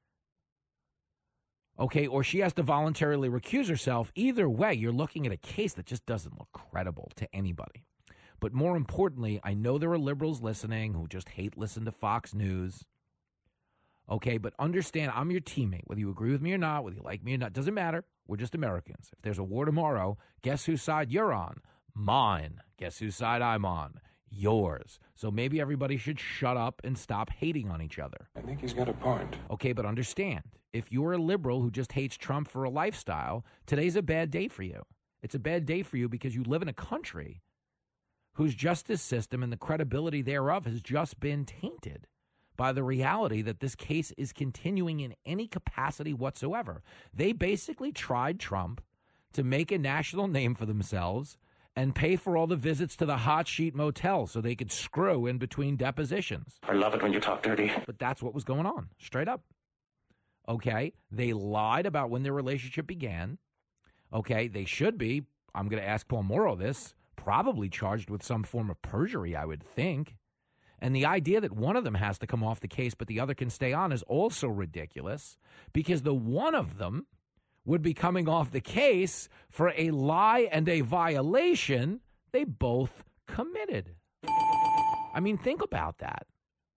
okay, or she has to voluntarily recuse herself, either way, you're looking at a case that just doesn't look credible to anybody. But more importantly, I know there are liberals listening who just hate listening to Fox News. Okay, but understand, I'm your teammate. Whether you agree with me or not, whether you like me or not, doesn't matter. We're just Americans. If there's a war tomorrow, guess whose side you're on? Mine. Guess whose side I'm on? Yours. So maybe everybody should shut up and stop hating on each other. I think he's got a point. Okay, but understand, if you're a liberal who just hates Trump for a lifestyle, today's a bad day for you. It's a bad day for you because you live in a country whose justice system and the credibility thereof has just been tainted by the reality that this case is continuing in any capacity whatsoever. They basically tried Trump to make a national name for themselves and pay for all the visits to the hot sheet motel so they could screw in between depositions. I love it when you talk dirty. But that's what was going on, straight up. Okay, they lied about when their relationship began. Okay, they should be, I'm going to ask Paul Morrow this, probably charged with some form of perjury, I would think. And the idea that one of them has to come off the case but the other can stay on is also ridiculous because the one of them would be coming off the case for a lie and a violation they both committed. I mean, think about that.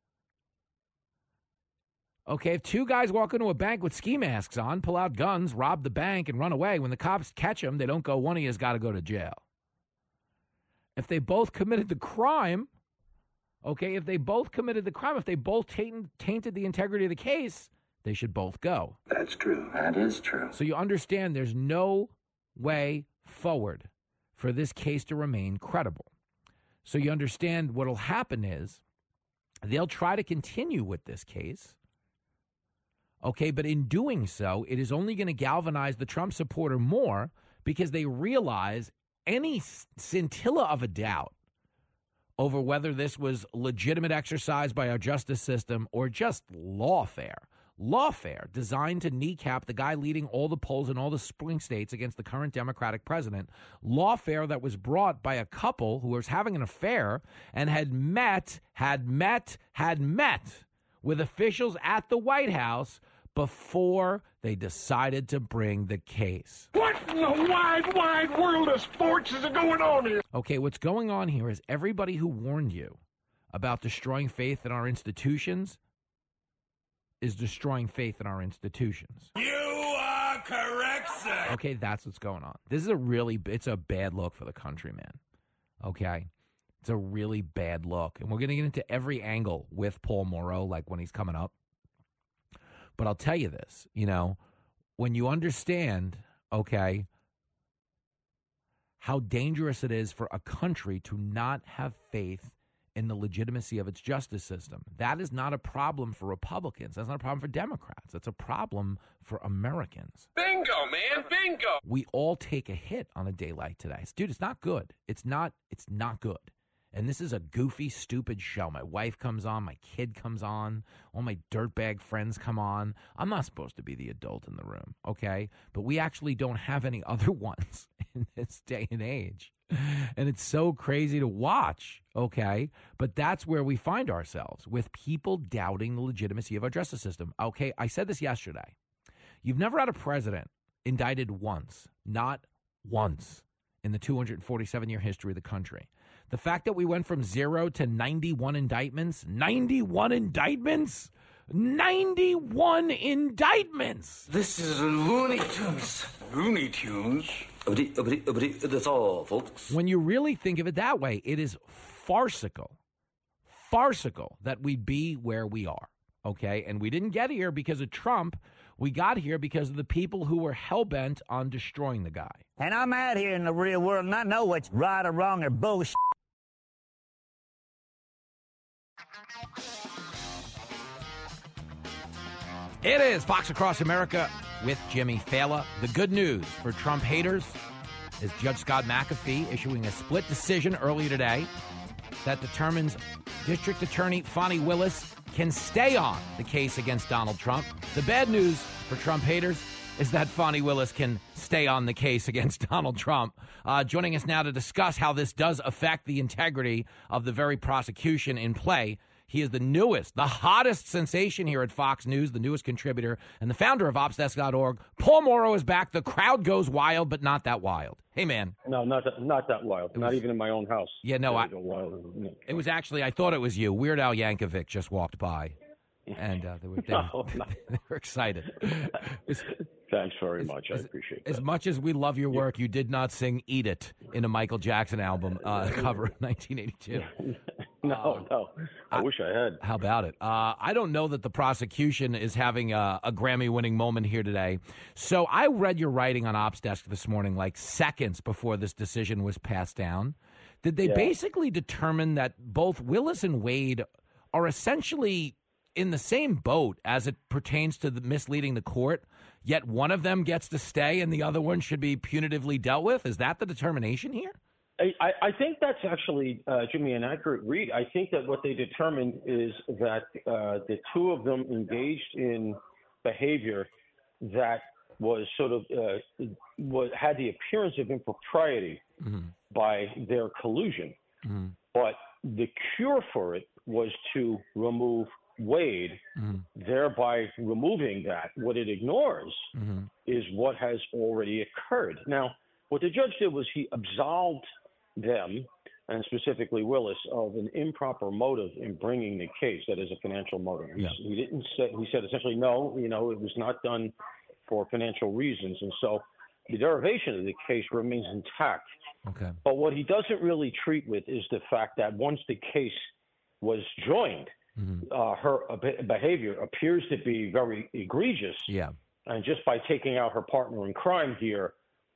Okay, if two guys walk into a bank with ski masks on, pull out guns, rob the bank, and run away, when the cops catch them, they don't go, one of you has got to go to jail. If they both committed the crime... Okay, if they both committed the crime, if they both tainted, tainted the integrity of the case, they should both go. That's true. That is true. So you understand there's no way forward for this case to remain credible. So you understand what will happen is they'll try to continue with this case. Okay, but in doing so, it is only going to galvanize the Trump supporter more because they realize any scintilla of a doubt over whether this was legitimate exercise by our justice system or just lawfare. Lawfare designed to kneecap the guy leading all the polls in all the swing states against the current Democratic president. Lawfare that was brought by a couple who was having an affair and had met, had met, had met with officials at the White House before they decided to bring the case. What in the wide, wide world of sports is going on here? Okay, what's going on here is everybody who warned you about destroying faith in our institutions is destroying faith in our institutions. You are correct, sir. Okay, that's what's going on. This is a really, it's a bad look for the country, man. Okay? It's a really bad look. And we're going to get into every angle with Paul Mauro, like when he's coming up. But I'll tell you this, you know, when you understand, okay, how dangerous it is for a country to not have faith in the legitimacy of its justice system, that is not a problem for Republicans. That's not a problem for Democrats. It's a problem for Americans. Bingo, man, bingo. We all take a hit on a day like today. Dude, it's not good. It's not, it's not good. And this is a goofy, stupid show. My wife comes on. My kid comes on. All my dirtbag friends come on. I'm not supposed to be the adult in the room, okay? But we actually don't have any other ones in this day and age. And it's so crazy to watch, okay? But that's where we find ourselves, with people doubting the legitimacy of our justice system. Okay, I said this yesterday. You've never had a president indicted once, not once, in the two hundred forty-seven year history of the country. The fact that we went from zero to ninety-one indictments, ninety-one indictments, ninety-one indictments. This is Looney Tunes. Looney Tunes. That's all, folks. When you really think of it that way, it is farcical, farcical that we be where we are, okay? And we didn't get here because of Trump. We got here because of the people who were hell-bent on destroying the guy. And I'm out here in the real world and I know what's right or wrong or bullshit. It is Fox Across America with Jimmy Fallon. The good news for Trump haters is Judge Scott McAfee issuing a split decision earlier today that determines District Attorney Fani Willis can stay on the case against Donald Trump. The bad news for Trump haters is that Fani Willis can stay on the case against Donald Trump. Uh, joining us now to discuss how this does affect the integrity of the very prosecution in play, he is the newest, the hottest sensation here at Fox News, the newest contributor, and the founder of ops desk dot org. Paul Mauro is back. The crowd goes wild, but not that wild. Hey, man. No, not that, not that wild. Was, not even in my own house. Yeah, no, I, it was actually, I thought it was you. Weird Al Yankovic just walked by, and uh, they, were, they, no, no. they were excited. Thanks very as, much. I as, appreciate that. As much as we love your work, you did not sing Eat It in a Michael Jackson album uh, cover in nineteen eighty-two. No, uh, no. I, I wish I had. How about it? Uh, I don't know that the prosecution is having a, a Grammy-winning moment here today. So I read your writing on Ops Desk this morning, like seconds before this decision was passed down. Did they yeah. basically determine that both Willis and Wade are essentially in the same boat as it pertains to the misleading the court, yet one of them gets to stay and the other one should be punitively dealt with? Is that the determination here? I, I think that's actually, uh, Jimmy, an accurate read. I think that what they determined is that uh, the two of them engaged in behavior that was sort of uh, was, had the appearance of impropriety mm-hmm. by their collusion. Mm-hmm. But the cure for it was to remove Wade, mm-hmm. thereby removing that. What it ignores mm-hmm. is what has already occurred. Now, what the judge did was he absolved them, and specifically Willis, of an improper motive in bringing the case, that is a financial motive. Yeah. He, he didn't say, he said essentially, no, you know, it was not done for financial reasons. And so the derivation of the case remains intact. Okay. But what he doesn't really treat with is the fact that once the case was joined, mm-hmm. uh, her behavior appears to be very egregious. Yeah. And just by taking out her partner in crime here,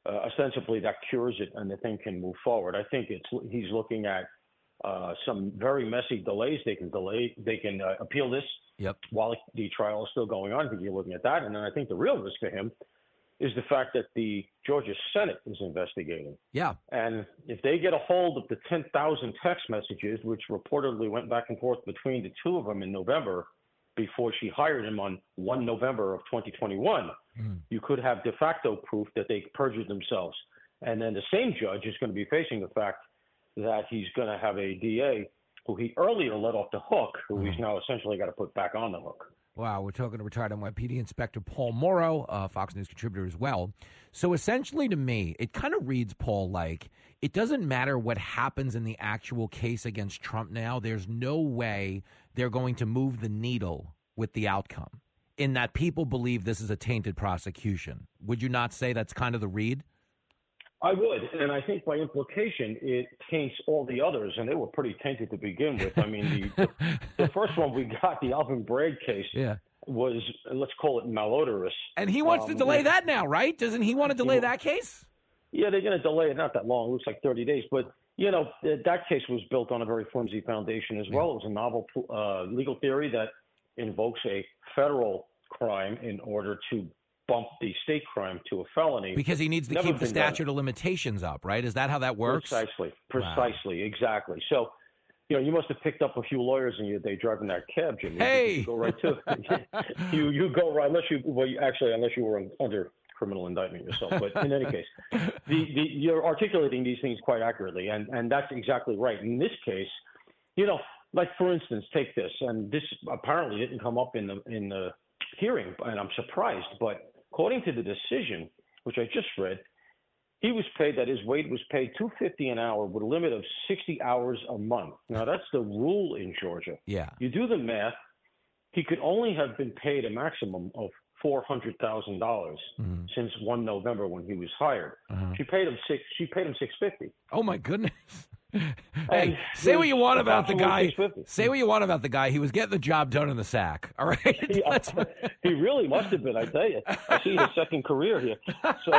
uh, ostensibly that cures it and the thing can move forward. I think it's he's looking at uh, some very messy delays. They can delay, they can uh, appeal this yep. while the trial is still going on. I think you're looking at that. And then I think the real risk for him is the fact that the Georgia Senate is investigating. Yeah. And if they get a hold of the ten thousand text messages, which reportedly went back and forth between the two of them in November before she hired him on the first of November of twenty twenty-one, mm. you could have de facto proof that they perjured themselves. And then the same judge is going to be facing the fact that he's going to have a D A who he earlier let off the hook, who mm. he's now essentially got to put back on the hook. Wow, we're talking to retired N Y P D Inspector Paul Morrow, uh, Fox News contributor as well. So essentially to me, it kind of reads, Paul, like it doesn't matter what happens in the actual case against Trump now. There's no way they're going to move the needle with the outcome in that people believe this is a tainted prosecution. Would you not say that's kind of the read? I would, and I think by implication it taints all the others, and they were pretty tainted to begin with. I mean, the, the, the first one we got, the Alvin Bragg case, yeah. was, let's call it malodorous. And he wants um, to delay that now, right? Doesn't he want to delay that case? Yeah, they're going to delay it not that long. It looks like thirty days. But, you know, that case was built on a very flimsy foundation as well. Yeah. It was a novel uh, legal theory that invokes a federal crime in order to bump the state crime to a felony. Because he needs to Never keep the statute done. of limitations up, right? Is that how that works? Precisely. Precisely. Wow. Exactly. So, you know, you must have picked up a few lawyers in your day driving that cab, Jimmy. Hey! You go right to it. you, you go right, unless you, well, you, actually, unless you were under criminal indictment yourself. But in any case, the, the, you're articulating these things quite accurately, and, and that's exactly right. In this case, you know, like, for instance, take this, and this apparently didn't come up in the in the hearing, and I'm surprised, but according to the decision, which I just read, he was paid, that is, Wade was paid two hundred fifty dollars an hour with a limit of sixty hours a month. Now, that's the rule in Georgia. Yeah. You do the math, he could only have been paid a maximum of four hundred thousand dollars mm-hmm. since the first of November when he was hired. Uh-huh. She paid him six. She paid him six hundred fifty dollars. Oh, my goodness. Hey, say what you want about the guy. Say what you want about the guy. He was getting the job done in the sack. All right. he, uh, he really must have been. I tell you. I see his second career here. So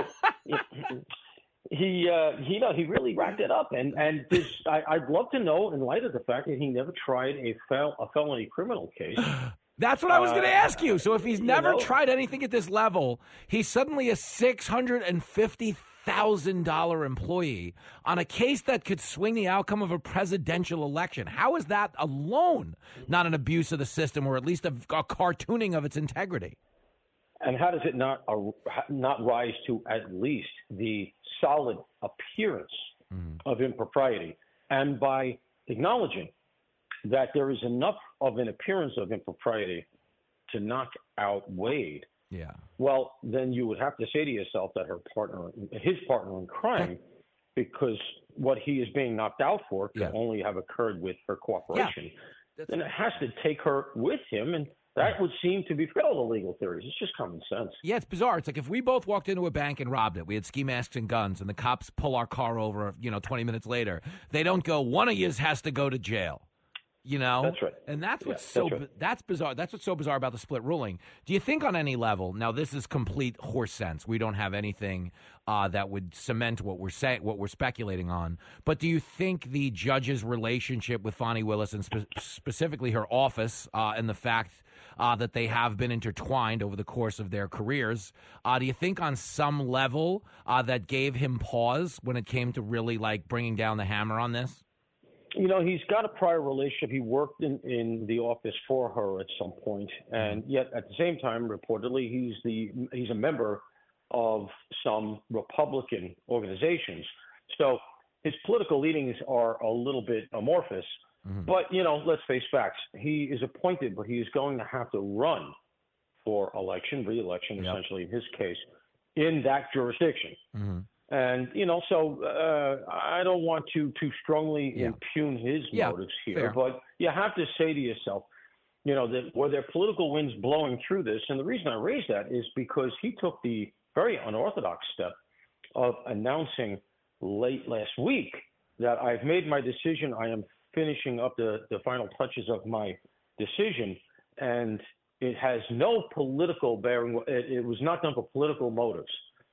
he, uh, he, know, he really racked it up. And and this, I, I'd love to know, in light of the fact that he never tried a fel- a felony criminal case. That's what I was going to ask you. So if he's never you know, tried anything at this level, he's suddenly a six hundred fifty thousand dollars employee on a case that could swing the outcome of a presidential election. How is that alone not an abuse of the system, or at least a, a cartooning of its integrity? And how does it not uh, not rise to at least the solid appearance mm. of impropriety? And by acknowledging that there is enough of an appearance of impropriety to knock out Wade, yeah. well, then you would have to say to yourself that her partner, his partner in crime, because what he is being knocked out for can yeah. only have occurred with her cooperation, yeah. then it has to take her with him, and that would seem to be all the legal theories. It's just common sense. Yeah, it's bizarre. It's like if we both walked into a bank and robbed it, we had ski masks and guns, and the cops pull our car over, you know, twenty minutes later. They don't go, one of yous has to go to jail. You know, that's right, and that's what's yeah, so that's, right. that's bizarre. That's what's so bizarre about the split ruling. Do you think on any level? Now, this is complete horse sense. We don't have anything uh, that would cement what we're saying, what we're speculating on. But do you think the judge's relationship with Fani Willis, and spe- specifically her office, uh, and the fact uh, that they have been intertwined over the course of their careers, uh, do you think on some level uh, that gave him pause when it came to really like bringing down the hammer on this? You know, he's got a prior relationship. He worked in, in the office for her at some point, and yet at the same time, reportedly, he's the he's a member of some Republican organizations. So his political leanings are a little bit amorphous. Mm-hmm. But, you know, let's face facts. He is appointed, but he is going to have to run for election, re-election, yep. essentially in his case, in that jurisdiction. Mm-hmm. And, you know, so uh, I don't want to too strongly yeah. impugn his yeah, motives here, fair. But you have to say to yourself, you know, that were there political winds blowing through this? And the reason I raise that is because he took the very unorthodox step of announcing late last week that I've made my decision. I am finishing up the, the final touches of my decision, and it has no political bearing. It, it was not done for political motives.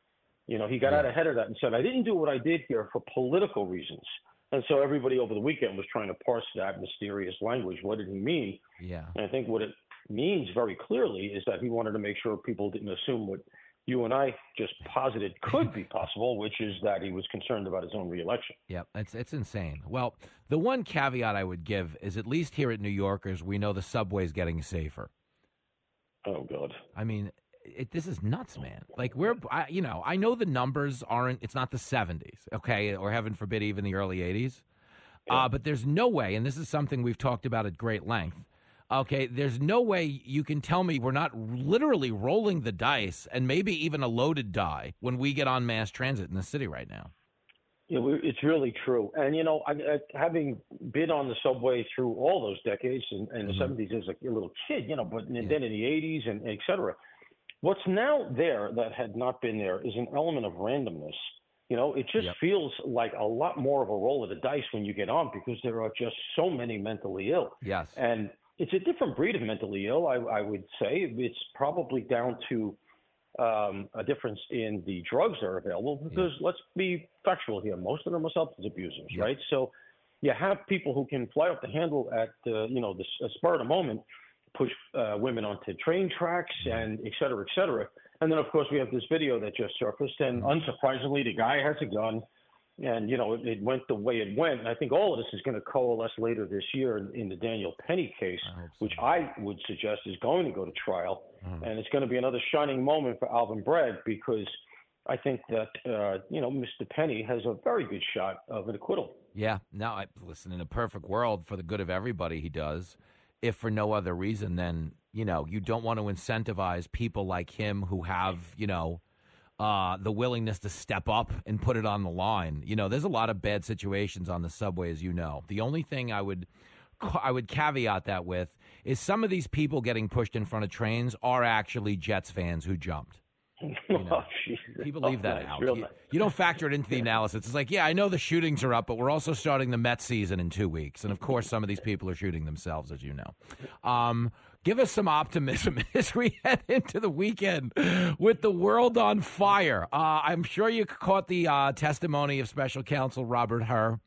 You know, he got out ahead of that and said, I didn't do what I did here for political reasons. And so everybody over the weekend was trying to parse that mysterious language. What did he mean? Yeah. And I think what it means very clearly is that he wanted to make sure people didn't assume what you and I just posited could be possible, which is that he was concerned about his own reelection. Yep, it's it's insane. Well, the one caveat I would give is at least here at New Yorkers, we know the subway's getting safer. Oh, God. I mean, it, this is nuts, man. Like, we're, I, you know, I know the numbers aren't, it's not the seventies, okay, or heaven forbid, even the early eighties. Yeah. Uh, but there's no way, and this is something we've talked about at great length, okay, there's no way you can tell me we're not literally rolling the dice and maybe even a loaded die when we get on mass transit in the city right now. Yeah, it's really true. And, you know, I, I, having been on the subway through all those decades, in, in the mm-hmm. seventies as a little kid, you know, but yeah. then in the eighties and et cetera, what's now there that had not been there is an element of randomness. You know, it just yep. feels like a lot more of a roll of the dice when you get on because there are just so many mentally ill. Yes. And it's a different breed of mentally ill, I, I would say. It's probably down to um, a difference in the drugs that are available because yeah. let's be factual here. Most of them are substance abusers, yep. right? So you have people who can fly off the handle at, uh, you know, the spur of the moment, push uh, women onto train tracks and et cetera, et cetera. And then, of course, we have this video that just surfaced. And unsurprisingly, the guy has a gun. And, you know, it, it went the way it went. And I think all of this is going to coalesce later this year in, in the Daniel Penny case, I so. which I would suggest is going to go to trial. Mm. And it's going to be another shining moment for Alvin Bragg because I think that, uh, you know, Mister Penny has a very good shot of an acquittal. Yeah. Now, I, listen, in a perfect world, for the good of everybody, he does. If for no other reason than, you know, you don't want to incentivize people like him who have, you know, uh, the willingness to step up and put it on the line. You know, there's a lot of bad situations on the subway, as you know. The only thing I would I would caveat that with is some of these people getting pushed in front of trains are actually Jets fans who jumped. You know, oh, people leave oh, that nice, out. you, nice. you don't factor it into the analysis. It's like, yeah, I know the shootings are up, but we're also starting the Mets season in two weeks. And, of course, some of these people are shooting themselves, as you know. Um, give us some optimism as we head into the weekend with the world on fire. Uh, I'm sure you caught the uh, testimony of Special Counsel Robert Hur.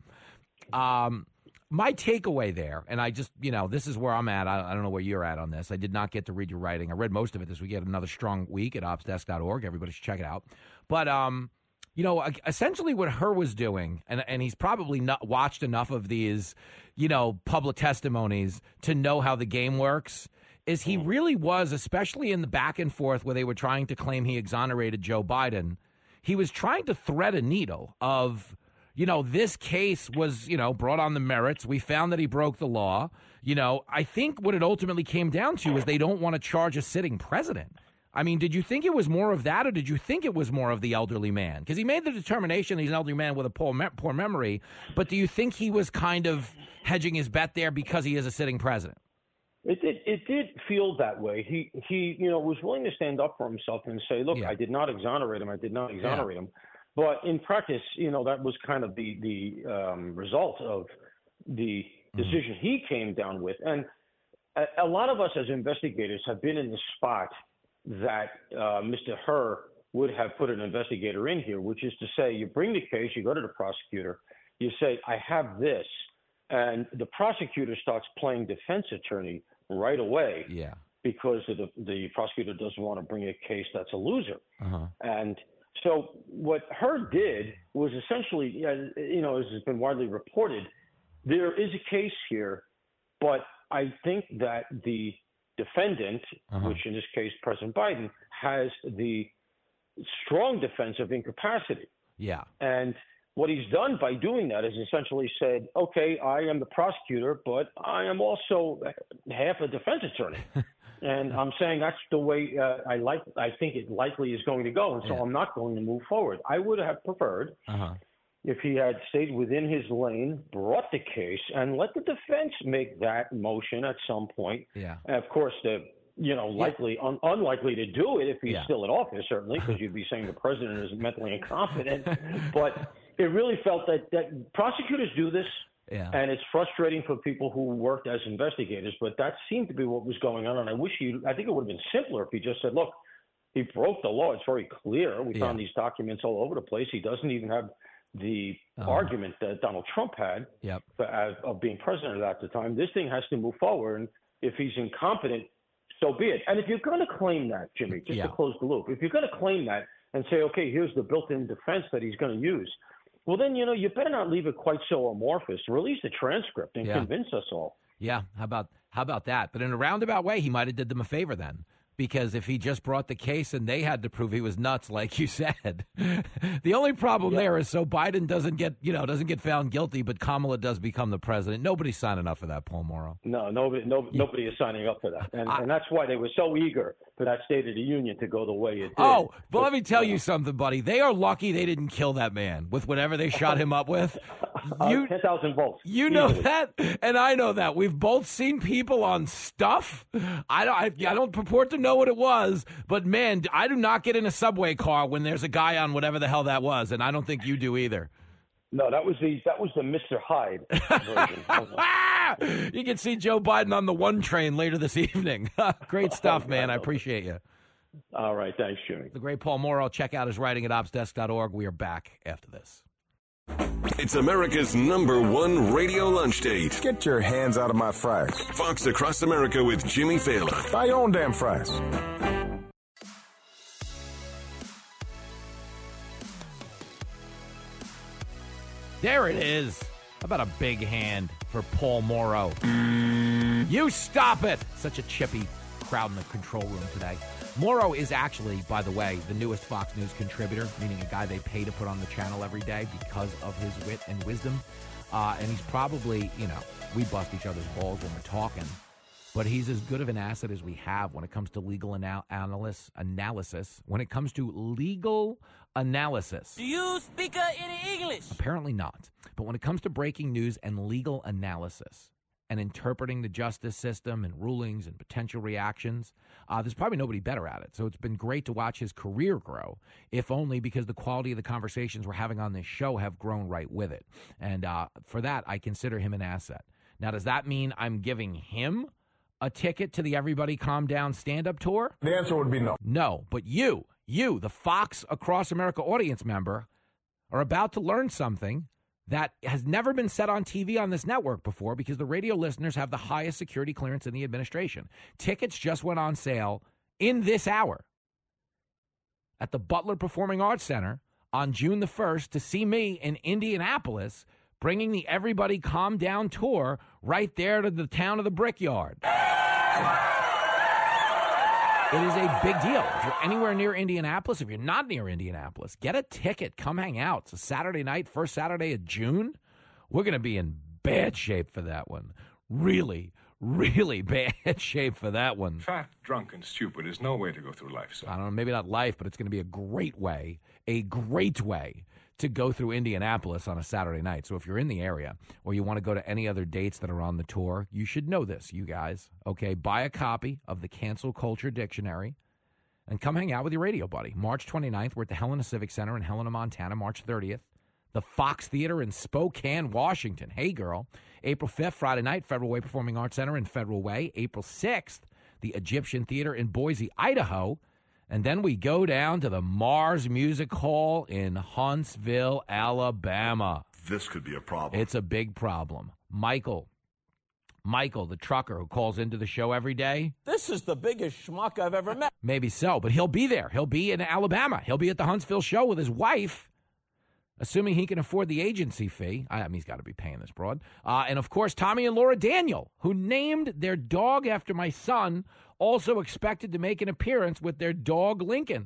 Um My takeaway there, and I just, you know, this is where I'm at. I, I don't know where you're at on this. I did not get to read your writing. I read most of it this week. Had another strong week at ops desk dot org. Everybody should check it out. But, um, you know, essentially what Hur was doing, and, and he's probably not watched enough of these, you know, public testimonies to know how the game works, is he really was, especially in the back and forth where they were trying to claim he exonerated Joe Biden, he was trying to thread a needle of, you know, this case was, you know, brought on the merits. We found that he broke the law. You know, I think what it ultimately came down to is they don't want to charge a sitting president. I mean, did you think it was more of that, or did you think it was more of the elderly man? Because he made the determination he's an elderly man with a poor, me- poor memory, but do you think he was kind of hedging his bet there because he is a sitting president? It did, it did feel that way. He, he, you know, was willing to stand up for himself and say, look, yeah. I did not exonerate him. I did not exonerate yeah. him. But in practice, you know, that was kind of the the um, result of the decision mm-hmm. he came down with. And a, a lot of us as investigators have been in the spot that uh, Mister Hur would have put an investigator in here, which is to say you bring the case, you go to the prosecutor, you say, I have this. And the prosecutor starts playing defense attorney right away yeah. because the, the prosecutor doesn't want to bring a case that's a loser. Uh-huh. And so what Hur did was essentially, you know, as has been widely reported, there is a case here, but I think that the defendant, uh-huh. which in this case President Biden, has the strong defense of incapacity. Yeah. And what he's done by doing that is essentially said, okay, I am the prosecutor, but I am also half a defense attorney. And I'm saying that's the way uh, I like. I think it likely is going to go, and so yeah. I'm not going to move forward. I would have preferred uh-huh. if he had stayed within his lane, brought the case, and let the defense make that motion at some point. Yeah. And of course, the you know likely un- unlikely to do it if he's yeah. still in office, certainly, because you'd be saying the president is mentally incompetent. But it really felt that that prosecutors do this. Yeah. And it's frustrating for people who worked as investigators, but that seemed to be what was going on. And I wish you, I think it would have been simpler if he just said, look, He broke the law. It's very clear. We Yeah. found these documents all over the place. He doesn't even have the Oh. argument that Donald Trump had Yep. for, as, of being president at the time. This thing has to move forward. And if he's incompetent, so be it. And if you're going to claim that, Jimmy, just Yeah. to close the loop, if you're going to claim that and say, okay, here's the built-in defense that he's going to use, well, then, you know, you better not leave it quite so amorphous. Release the transcript and Yeah. convince us all. Yeah, how about how about that? But in a roundabout way, he might have did them a favor then. Because if he just brought the case and they had to prove he was nuts, like you said, the only problem Yeah. there is so Biden doesn't get, you know, doesn't get found guilty, but Kamala does become the president. Nobody's signing up for that, Paul Mauro. No, nobody, no, nobody is signing up for that. And, I- and that's why they were so eager for that State of the Union to go the way it did. Oh, but let me tell you something, buddy. They are lucky they didn't kill that man with whatever they shot him up with. You, uh, ten thousand volts. You know easily. that, and I know that. We've both seen people on stuff. I don't. I, I don't purport to know what it was, but man, I do not get in a subway car when there's a guy on whatever the hell that was, and I don't think you do either. No, that was the that was the Mister Hyde version. You can see Joe Biden on the one train later this evening. Great stuff, man. I appreciate you. All right, thanks, Jimmy. The great Paul Mauro. Check out his writing at ops desk dot org. We are back after this. It's America's number one radio lunch date. Get your hands out of my fries. Fox Across America with Jimmy Fallon. Buy your own damn fries. There it is. How about a big hand for Paul Mauro? You stop it. Such a chippy crowd in the control room today. Mauro is actually, by the way, the newest Fox News contributor, meaning a guy they pay to put on the channel every day because of his wit and wisdom. Uh, and he's probably, you know, we bust each other's balls when we're talking, but he's as good of an asset as we have when it comes to legal anal- analysis, analysis. When it comes to legal analysis. Do you speak uh, any English? Apparently not. But when it comes to breaking news and legal analysis and interpreting the justice system and rulings and potential reactions, uh, there's probably nobody better at it. So it's been great to watch his career grow, if only because the quality of the conversations we're having on this show have grown right with it. And uh, for that, I consider him an asset. Now, does that mean I'm giving him a ticket to the Everybody Calm Down stand-up tour? The answer would be no. No, but you, you, the Fox Across America audience member, are about to learn something that has never been said on T V on this network before because the radio listeners have the highest security clearance in the administration. Tickets just went on sale in this hour at the Butler Performing Arts Center on June the first to see me in Indianapolis bringing the Everybody Calm Down tour right there to the town of the Brickyard. It is a big deal. If you're anywhere near Indianapolis, if you're not near Indianapolis, get a ticket. Come hang out. It's a Saturday night, first Saturday of June. We're going to be in bad shape for that one. Really, really bad shape for that one. Fat, drunk, and stupid is no way to go through life, son. I don't know, maybe not life, but it's going to be a great way, a great way to go through Indianapolis on a Saturday night. So if you're in the area or you want to go to any other dates that are on the tour, you should know this, you guys. Okay, buy a copy of the Cancel Culture Dictionary and come hang out with your radio buddy. March twenty-ninth, we're at the Helena Civic Center in Helena, Montana. March thirtieth, the Fox Theater in Spokane, Washington. Hey, girl. April fifth, Friday night, Federal Way Performing Arts Center in Federal Way. April sixth, the Egyptian Theater in Boise, Idaho. And then we go down to the Mars Music Hall in Huntsville, Alabama. This could be a problem. It's a big problem. Michael, Michael, the trucker who calls into the show every day. This is the biggest schmuck I've ever met. Maybe so, but he'll be there. He'll be in Alabama. He'll be at the Huntsville show with his wife, assuming he can afford the agency fee. I mean, he's got to be paying this broad. Uh, and, of course, Tommy and Laura Daniel, who named their dog after my son, also expected to make an appearance with their dog, Lincoln.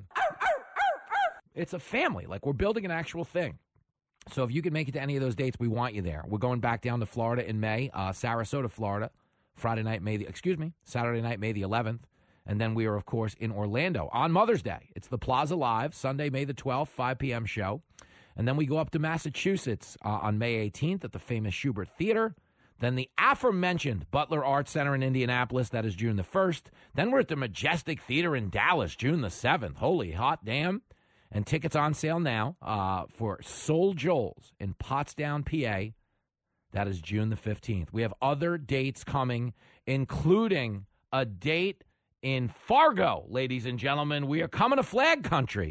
It's a family. Like, we're building an actual thing. So if you can make it to any of those dates, we want you there. We're going back down to Florida in May, uh, Sarasota, Florida, Friday night, May the, excuse me, Saturday night, May the eleventh. And then we are, of course, in Orlando on Mother's Day. It's the Plaza Live, Sunday, May the twelfth, five p.m. show. And then we go up to Massachusetts uh, on May eighteenth at the famous Schubert Theater. Then the aforementioned Butler Arts Center in Indianapolis, that is June the first. Then we're at the Majestic Theater in Dallas, June the seventh. Holy hot damn. And tickets on sale now uh, for Soul Joel's in Pottstown, P A. That is June the fifteenth. We have other dates coming, including a date in Fargo, ladies and gentlemen. We are coming to flag country.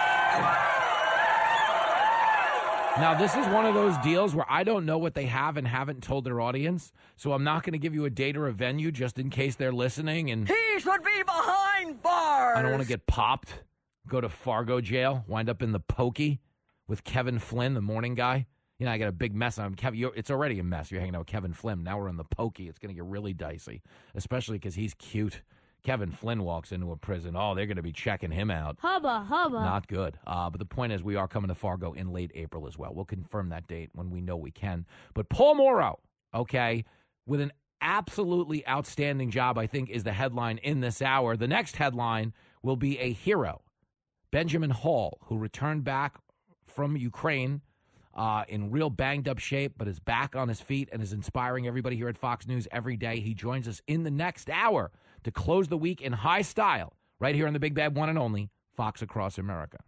Now, this is one of those deals where I don't know what they have and haven't told their audience, so I'm not going to give you a date or a venue just in case they're listening. And He should be behind bars. I don't want to get popped, go to Fargo jail, wind up in the pokey with Kevin Flynn, the morning guy. You know, I got a big mess on Kevin. You're, it's already a mess. You're hanging out with Kevin Flynn. Now we're in the pokey. It's going to get really dicey, especially because he's cute. Kevin Flynn walks into a prison. Oh, they're going to be checking him out. Hubba, hubba. Not good. Uh, but the point is, we are coming to Fargo in late April as well. We'll confirm that date when we know we can. But Paul Morrow, okay, with an absolutely outstanding job, I think, is the headline in this hour. The next headline will be a hero, Benjamin Hall, who returned back from Ukraine uh, in real banged-up shape, but is back on his feet and is inspiring everybody here at Fox News every day. He joins us in the next hour to close the week in high style, right here on the Big Bad One and Only, Fox Across America.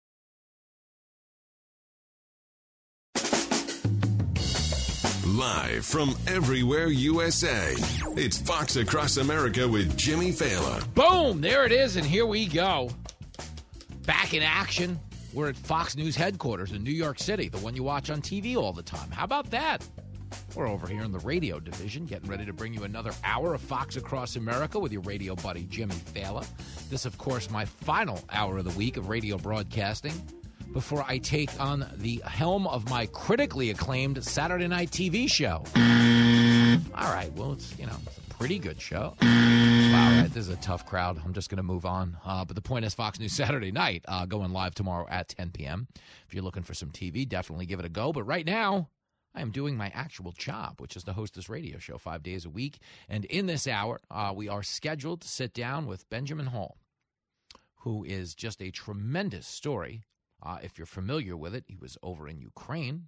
Live from everywhere U S A, it's Fox Across America with Jimmy Fallon. Boom! There it is, and here we go. Back in action. We're at Fox News headquarters in New York City, the one you watch on T V all the time. How about that? We're over here in the radio division, getting ready to bring you another hour of Fox Across America with your radio buddy, Jimmy Fallon. This, of course, my final hour of the week of radio broadcasting before I take on the helm of my critically acclaimed Saturday night T V show. All right, well, it's, you know, it's a pretty good show. Wow, all right, this is a tough crowd. I'm just going to move on. Uh, but the point is, Fox News Saturday night, uh, going live tomorrow at ten p.m. If you're looking for some T V, definitely give it a go. But right now, I am doing my actual job, which is to host this radio show five days a week. And in this hour, uh, we are scheduled to sit down with Benjamin Hall, who is just a tremendous story. Uh, if you're familiar with it, he was over in Ukraine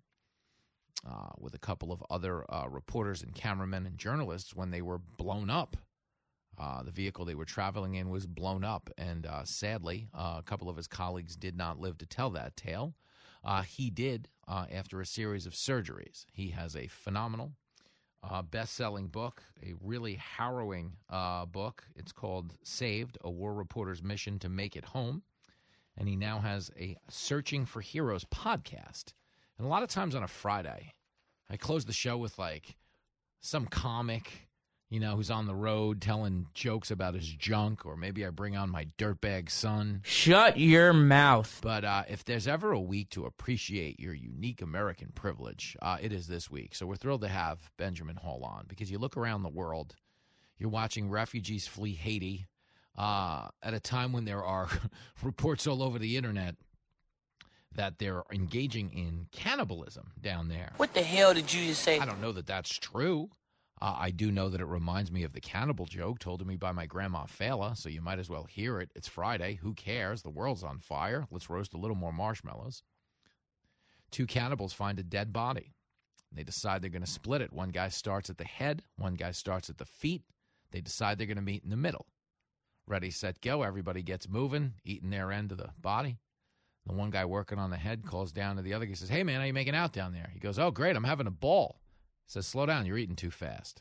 uh, with a couple of other uh, reporters and cameramen and journalists when they were blown up. Uh, the vehicle they were traveling in was blown up, and uh, sadly, uh, a couple of his colleagues did not live to tell that tale. Uh, he did uh, after a series of surgeries. He has a phenomenal uh, best-selling book, a really harrowing uh, book. It's called Saved, A War Reporter's Mission to Make It Home. And he now has a Searching for Heroes podcast. And a lot of times on a Friday, I close the show with, like, some comic, you know, who's on the road telling jokes about his junk, or maybe I bring on my dirtbag son. Shut your mouth. But uh, if there's ever a week to appreciate your unique American privilege, uh, it is this week. So we're thrilled to have Benjamin Hall on, because you look around the world, you're watching refugees flee Haiti uh, at a time when there are reports all over the internet that they're engaging in cannibalism down there. What the hell did you just say? I don't know that that's true. Uh, I do know that it reminds me of the cannibal joke told to me by my grandma Fela, so you might as well hear it. It's Friday. Who cares? The world's on fire. Let's roast a little more marshmallows. Two cannibals find a dead body. They decide they're going to split it. One guy starts at the head. One guy starts at the feet. They decide they're going to meet in the middle. Ready, set, go. Everybody gets moving, eating their end of the body. The one guy working on the head calls down to the other guy, says, "Hey, man, how you making out down there?" He goes, "Oh, great, I'm having a ball." He says, "Slow down, you're eating too fast."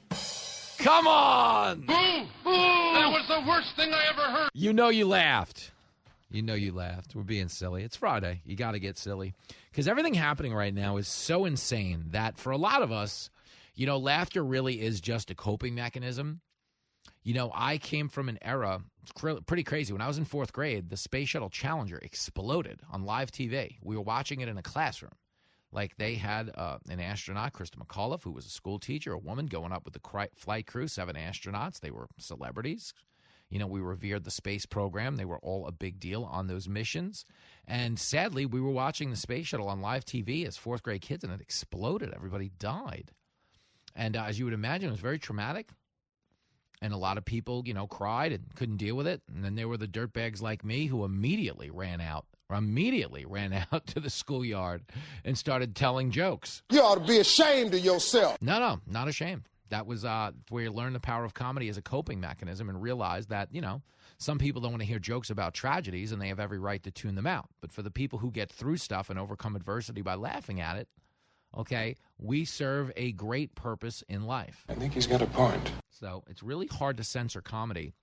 Come on! Boo! Boo! That was the worst thing I ever heard. You know you laughed. You know you laughed. We're being silly. It's Friday. You got to get silly. Because everything happening right now is so insane that for a lot of us, you know, laughter really is just a coping mechanism. You know, I came from an era, it's cr- pretty crazy. When I was in fourth grade, the Space Shuttle Challenger exploded on live T V. We were watching it in a classroom. Like, they had uh, an astronaut, Krista McAuliffe, who was a school teacher, a woman going up with the cri- flight crew, seven astronauts. They were celebrities. You know, we revered the space program. They were all a big deal on those missions. And sadly, we were watching the Space Shuttle on live T V as fourth grade kids, and it exploded. Everybody died. And uh, as you would imagine, it was very traumatic. And a lot of people, you know, cried and couldn't deal with it. And then there were the dirtbags like me who immediately ran out, or immediately ran out to the schoolyard and started telling jokes. You ought to be ashamed of yourself. No, no, not ashamed. That was uh, where you learn the power of comedy as a coping mechanism and realize that, you know, some people don't want to hear jokes about tragedies and they have every right to tune them out. But for the people who get through stuff and overcome adversity by laughing at it, okay, we serve a great purpose in life. I think he's got a point. So it's really hard to censor comedy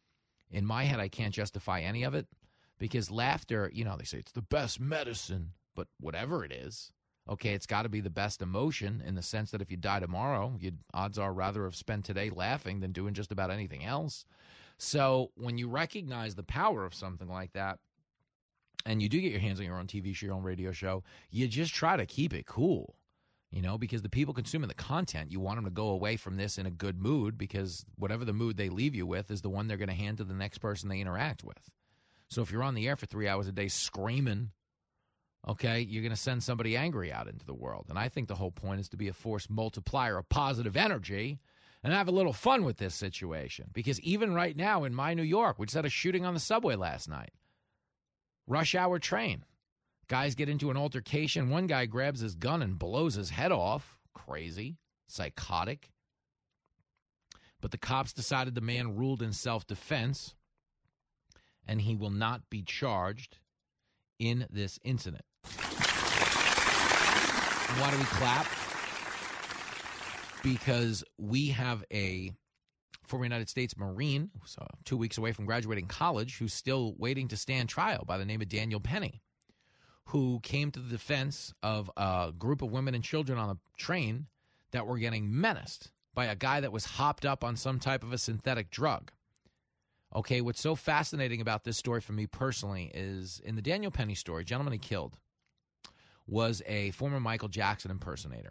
In my head, I can't justify any of it because laughter, you know, they say it's the best medicine, but whatever it is, okay, it's got to be the best emotion in the sense that if you die tomorrow, you'd, odds are rather have spent today laughing than doing just about anything else. So when you recognize the power of something like that, and you do get your hands on your own T V show, your own radio show, you just try to keep it cool, you know, because the people consuming the content, you want them to go away from this in a good mood because whatever the mood they leave you with is the one they're going to hand to the next person they interact with. So if you're on the air for three hours a day screaming, okay, you're going to send somebody angry out into the world. And I think the whole point is to be a force multiplier of positive energy and have a little fun with this situation. Because even right now in my New York, we just had a shooting on the subway last night. Rush hour train. Guys get into an altercation. One guy grabs his gun and blows his head off. Crazy. Psychotic. But the cops decided the man ruled in self-defense, and he will not be charged in this incident. Why do we clap? Because we have a former United States Marine, so two weeks away from graduating college, who's still waiting to stand trial by the name of Daniel Penny, who came to the defense of a group of women and children on a train that were getting menaced by a guy that was hopped up on some type of a synthetic drug. Okay, what's so fascinating about this story for me personally is in the Daniel Penny story, gentleman he killed was a former Michael Jackson impersonator.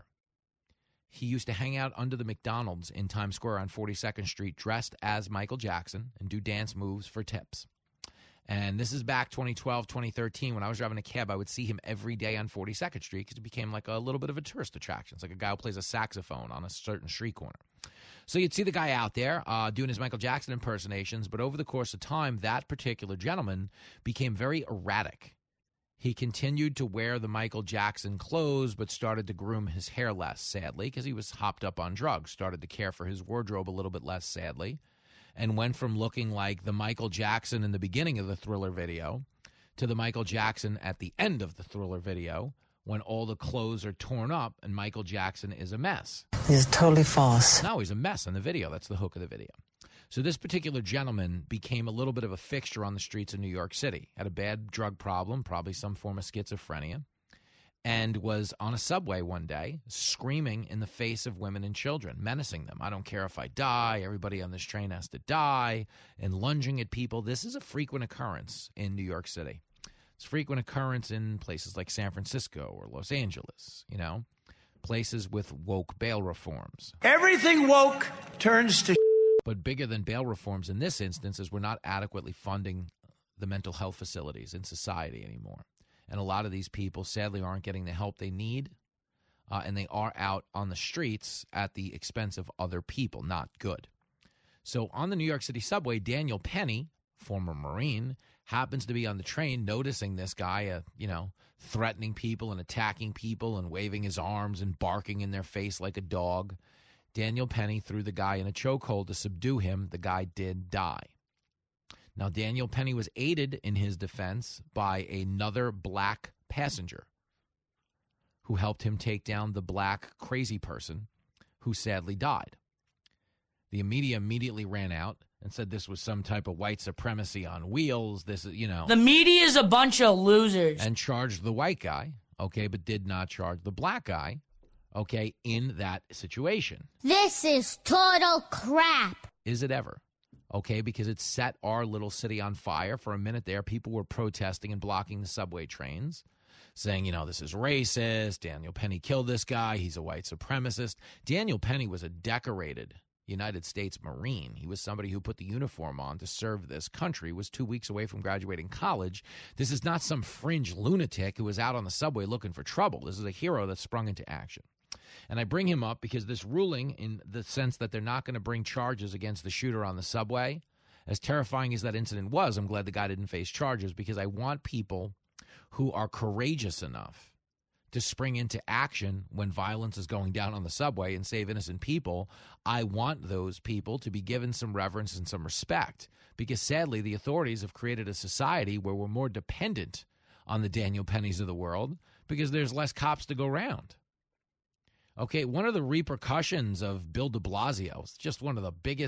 He used to hang out under the McDonald's in Times Square on forty-second Street dressed as Michael Jackson and do dance moves for tips. And this is back twenty twelve, twenty thirteen. When I was driving a cab, I would see him every day on forty-second Street because it became like a little bit of a tourist attraction. It's like a guy who plays a saxophone on a certain street corner. So you'd see the guy out there uh, doing his Michael Jackson impersonations, but over the course of time, that particular gentleman became very erratic. He continued to wear the Michael Jackson clothes, but started to groom his hair less, sadly, because he was hopped up on drugs, started to care for his wardrobe a little bit less, sadly, and went from looking like the Michael Jackson in the beginning of the Thriller video to the Michael Jackson at the end of the Thriller video when all the clothes are torn up and Michael Jackson is a mess. He's totally false. No, he's a mess in the video. That's the hook of the video. So this particular gentleman became a little bit of a fixture on the streets of New York City, had a bad drug problem, probably some form of schizophrenia, and was on a subway one day screaming in the face of women and children, menacing them. I don't care if I die. Everybody on this train has to die, and lunging at people. This is a frequent occurrence in New York City. It's a frequent occurrence in places like San Francisco or Los Angeles, you know, places with woke bail reforms. Everything woke turns to But bigger than bail reforms in this instance is we're not adequately funding the mental health facilities in society anymore. And a lot of these people, sadly, aren't getting the help they need, uh, and they are out on the streets at the expense of other people. Not good. So on the New York City subway, Daniel Penny, former Marine, happens to be on the train noticing this guy, uh, you know, threatening people and attacking people and waving his arms and barking in their face like a dog. Daniel Penny threw the guy in a chokehold to subdue him. The guy did die. Now, Daniel Penny was aided in his defense by another black passenger who helped him take down the black crazy person who sadly died. The media immediately ran out and said this was some type of white supremacy on wheels. This is, you know. The media is a bunch of losers. And charged the white guy, okay, but did not charge the black guy, okay, in that situation. This is total crap. Is it ever? Okay, because it set our little city on fire. For a minute there, people were protesting and blocking the subway trains, saying, you know, this is racist. Daniel Penny killed this guy. He's a white supremacist. Daniel Penny was a decorated United States Marine. He was somebody who put the uniform on to serve this country, was two weeks away from graduating college. This is not some fringe lunatic who was out on the subway looking for trouble. This is a hero that sprung into action. And I bring him up because this ruling, in the sense that they're not going to bring charges against the shooter on the subway, as terrifying as that incident was, I'm glad the guy didn't face charges, because I want people who are courageous enough to spring into action when violence is going down on the subway and save innocent people. I want those people to be given some reverence and some respect, because sadly the authorities have created a society where we're more dependent on the Daniel Pennys of the world because there's less cops to go around. Okay, one of the repercussions of Bill de Blasio, just one of the biggest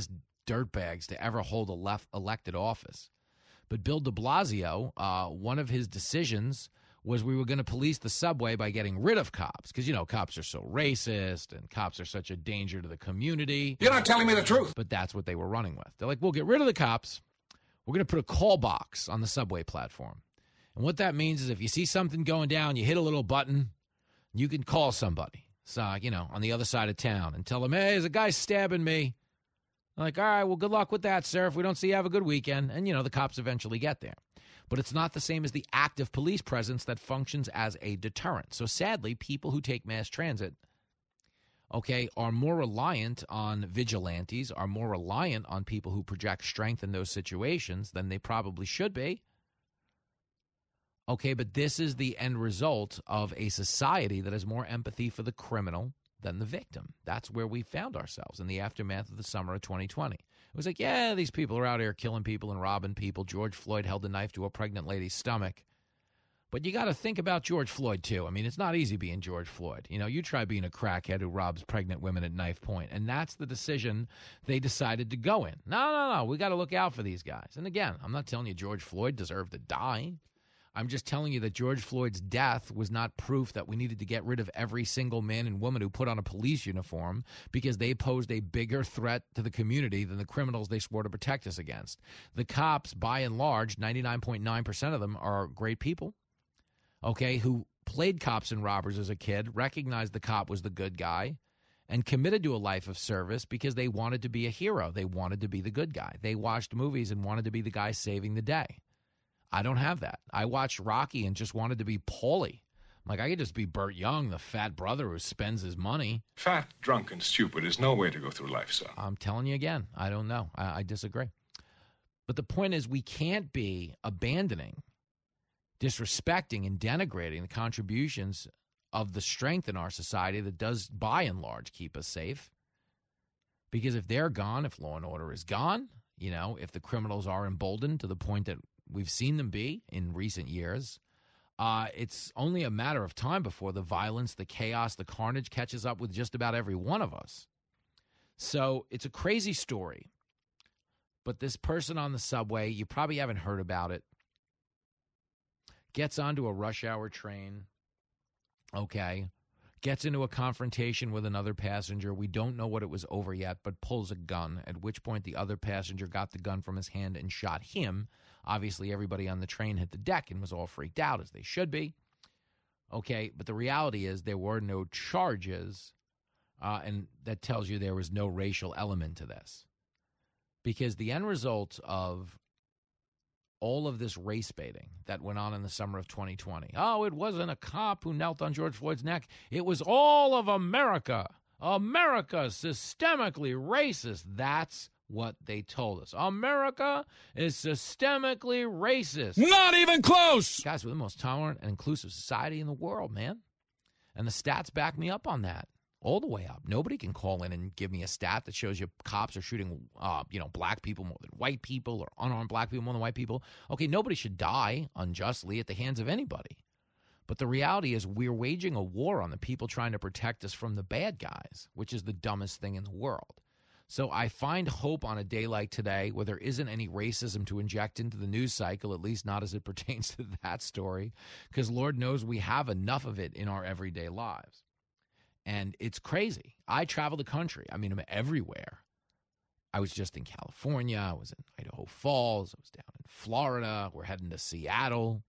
dirtbags to ever hold a left elected office. But Bill de Blasio, uh, one of his decisions was we were going to police the subway by getting rid of cops because, you know, cops are so racist and cops are such a danger to the community. You're not telling me the truth. But that's what they were running with. They're like, we'll get rid of the cops. We're going to put a call box on the subway platform. And what that means is if you see something going down, you hit a little button, you can call somebody, so, you know, on the other side of town and tell them, hey, there's a guy stabbing me. I'm like, all right, well, good luck with that, sir. If we don't see you, have a good weekend. And, you know, the cops eventually get there. But it's not the same as the active police presence that functions as a deterrent. So sadly, people who take mass transit, okay, are more reliant on vigilantes, are more reliant on people who project strength in those situations than they probably should be. Okay, but this is the end result of a society that has more empathy for the criminal than the victim. That's where we found ourselves in the aftermath of the summer of twenty twenty. It was like, yeah, these people are out here killing people and robbing people. George Floyd held a knife to a pregnant lady's stomach. But you got to think about George Floyd, too. I mean, it's not easy being George Floyd. You know, you try being a crackhead who robs pregnant women at knife point. And that's the decision they decided to go in. No, no, no. We got to look out for these guys. And again, I'm not telling you George Floyd deserved to die. I'm just telling you that George Floyd's death was not proof that we needed to get rid of every single man and woman who put on a police uniform because they posed a bigger threat to the community than the criminals they swore to protect us against. The cops, by and large, ninety-nine point nine percent of them are great people, okay, who played cops and robbers as a kid, recognized the cop was the good guy, and committed to a life of service because they wanted to be a hero. They wanted to be the good guy. They watched movies and wanted to be the guy saving the day. I don't have that. I watched Rocky and just wanted to be Paulie. Like, I could just be Burt Young, the fat brother who spends his money. Fat, drunk, and stupid is no way to go through life, sir. I'm telling you again, I don't know. I, I disagree. But the point is, we can't be abandoning, disrespecting, and denigrating the contributions of the strength in our society that does, by and large, keep us safe. Because if they're gone, if law and order is gone, you know, if the criminals are emboldened to the point that we've seen them be in recent years, uh, it's only a matter of time before the violence, the chaos, the carnage catches up with just about every one of us. So it's a crazy story. But this person on the subway, you probably haven't heard about it, gets onto a rush hour train, okay, gets into a confrontation with another passenger. We don't know what it was over yet, but pulls a gun, at which point the other passenger got the gun from his hand and shot him. Obviously, everybody on the train hit the deck and was all freaked out, as they should be. Okay, but the reality is there were no charges, uh, and that tells you there was no racial element to this. Because the end result of all of this race baiting that went on in the summer of twenty twenty, oh, it wasn't a cop who knelt on George Floyd's neck. It was all of America. America, systemically racist. That's what they told us. America is systemically racist. Not even close. Guys, we're the most tolerant and inclusive society in the world, man. And the stats back me up on that. All the way up. Nobody can call in and give me a stat that shows you cops are shooting, uh, you know, black people more than white people or unarmed black people more than white people. Okay, nobody should die unjustly at the hands of anybody. But the reality is we're waging a war on the people trying to protect us from the bad guys, which is the dumbest thing in the world. So I find hope on a day like today where there isn't any racism to inject into the news cycle, at least not as it pertains to that story, because Lord knows we have enough of it in our everyday lives. And it's crazy. I travel the country. I mean, I'm everywhere. I was just in California. I was in Idaho Falls. I was down in Florida. We're heading to Seattle.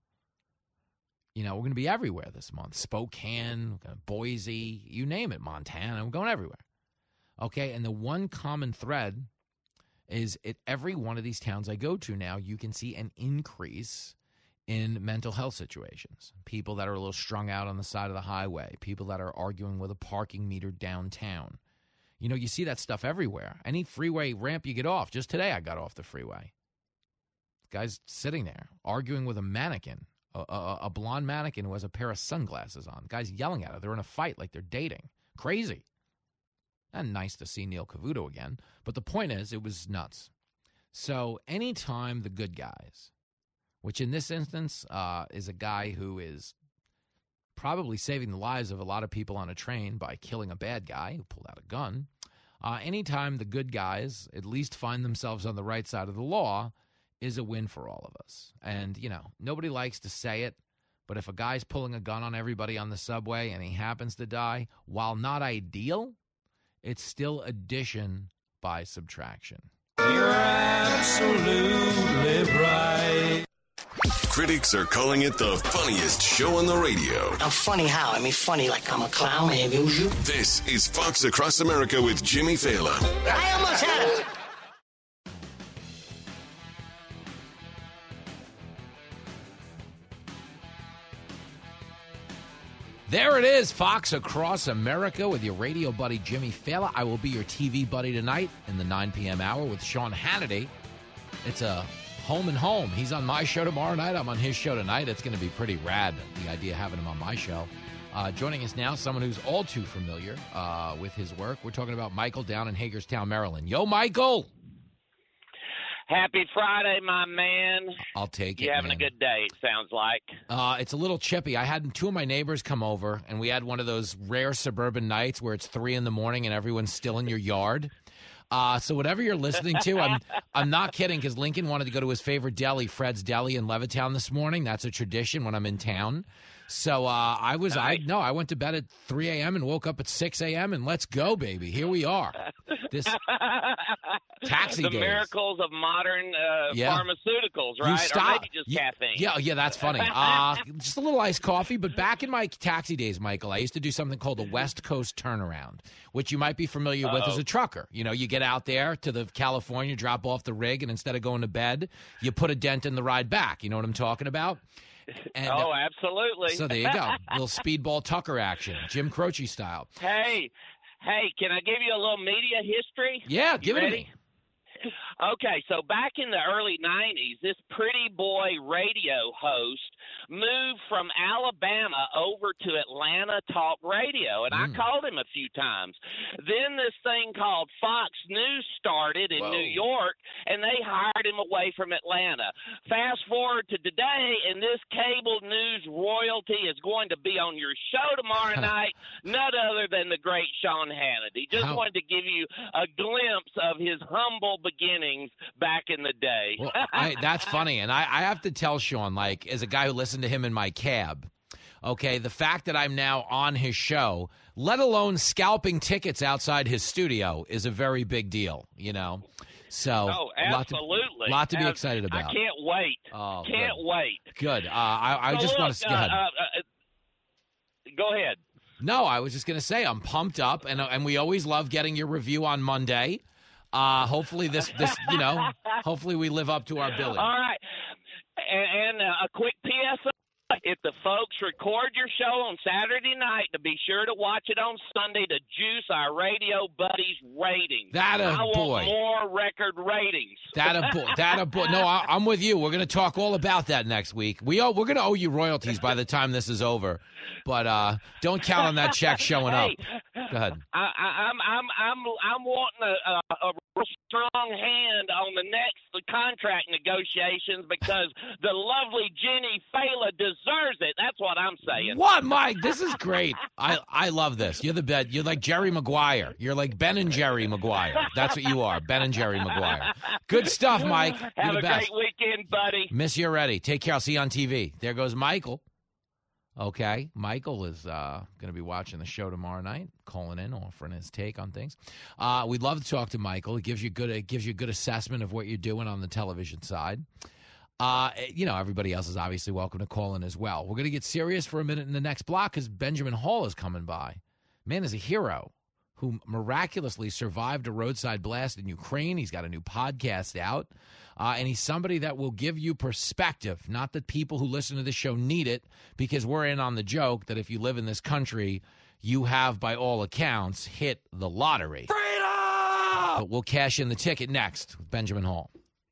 You know, we're going to be everywhere this month. Spokane, Boise, you name it, Montana. We're going everywhere. Okay, and the one common thread is at every one of these towns I go to now, you can see an increase in mental health situations. People that are a little strung out on the side of the highway. People that are arguing with a parking meter downtown. You know, you see that stuff everywhere. Any freeway ramp you get off. Just today I got off the freeway. Guy's sitting there arguing with a mannequin, a, a, a blonde mannequin who has a pair of sunglasses on. Guy's yelling at her. They're in a fight like they're dating. Crazy. And nice to see Neil Cavuto again. But the point is, it was nuts. So anytime the good guys, which in this instance uh, is a guy who is probably saving the lives of a lot of people on a train by killing a bad guy who pulled out a gun, Uh, anytime the good guys at least find themselves on the right side of the law is a win for all of us. And, you know, nobody likes to say it, but if a guy's pulling a gun on everybody on the subway and he happens to die, while not ideal, it's still addition by subtraction. You're absolutely right. Critics are calling it the funniest show on the radio. I'm funny how? I mean, funny like I'm a clown, I amuse you. This is Fox Across America with Jimmy Fallon. I almost had it. There it is, Fox Across America with your radio buddy Jimmy Fallon. I will be your T V buddy tonight in the nine p.m. hour with Sean Hannity. It's a home and home. He's on my show tomorrow night. I'm on his show tonight. It's going to be pretty rad, the idea of having him on my show. Uh, joining us now, someone who's all too familiar uh, with his work. We're talking about Michael down in Hagerstown, Maryland. Yo, Michael! Happy Friday, my man. I'll take it, You having man. a good day, it sounds like. Uh, it's a little chippy. I had two of my neighbors come over, and we had one of those rare suburban nights where it's three in the morning and everyone's still in your yard. Uh, so whatever you're listening to, I'm I'm not kidding, because Lincoln wanted to go to his favorite deli, Fred's Deli in Levittown this morning. That's a tradition when I'm in town. So uh, I was, nice. I no, I went to bed at three a.m. and woke up at six a.m. and let's go, baby. Here we are. This taxi The days. miracles of modern uh, Yeah. pharmaceuticals, You right? stop. Or maybe just Yeah, caffeine. Yeah, yeah, that's funny. Uh, just a little iced coffee. But back in my taxi days, Michael, I used to do something called a West Coast turnaround, which you might be familiar with Uh-oh. as a trucker. You know, you get out there to the California, drop off the rig, and instead of going to bed, you put a dent in the ride back. You know what I'm talking about? And, oh, uh, absolutely. So there you go. Little speedball Tucker action, Jim Croce style. Hey, hey, can I give you a little media history? Yeah, You give it to ready? me. Okay, so back in the early nineties, this pretty boy radio host moved from Alabama over to Atlanta Talk Radio, and I Mm. called him a few times. Then this thing called Fox News started in Whoa. New York, and they hired him away from Atlanta. Fast forward to today, and this cable news royalty is going to be on your show tomorrow night, none other than the great Sean Hannity. Just How- wanted to give you a glimpse of his humble beginnings back in the day. Well, I, that's funny. And I, I have to tell Sean, like, as a guy who listened to him in my cab, okay, the fact that I'm now on his show, let alone scalping tickets outside his studio, is a very big deal, you know? So, Oh, a lot to, absolutely. lot to be Ab- excited about. I can't wait. Oh, can't good. wait. Good. Uh, I, I So just look, want to go uh, ahead. uh, uh, go ahead. No, I was just going to say I'm pumped up, and and we always love getting your review on Monday. Uh, hopefully this this you know, hopefully we live up to our billing. All right. And, and uh, a quick P S A. If the folks record your show on Saturday night, to be sure to watch it on Sunday to juice our radio buddies' ratings. That a I want boy. more record ratings. That a boy. That a boy. No, I, I'm with you. We're going to talk all about that next week. We owe, we're going to owe you royalties by the time this is over, but uh, don't count on that check showing up. Go ahead. I, I, I'm I'm I'm I'm wanting a, a, a real strong hand on the next contract negotiations because the lovely Jenny Fela deserves it. That's what I'm saying. What, Mike? This is great. I, I love this. You're the bed. You're like Jerry Maguire. You're like Ben and Jerry Maguire. That's what you are, Ben and Jerry Maguire. Good stuff, Mike. You're Have the a best. great weekend, buddy. Miss you already. Take care. I'll see you on T V. There goes Michael. Okay, Michael is uh, going to be watching the show tomorrow night, calling in, offering his take on things. Uh, we'd love to talk to Michael. It gives you good. It gives you a good assessment of what you're doing on the television side. Uh, you know, everybody else is obviously welcome to call in as well. We're going to get serious for a minute in the next block because Benjamin Hall is coming by. Man is a hero who miraculously survived a roadside blast in Ukraine. He's got a new podcast out. Uh, and he's somebody that will give you perspective. Not that people who listen to this show need it, because we're in on the joke that if you live in this country, you have, by all accounts, hit the lottery. Freedom! But we'll cash in the ticket next with Benjamin Hall.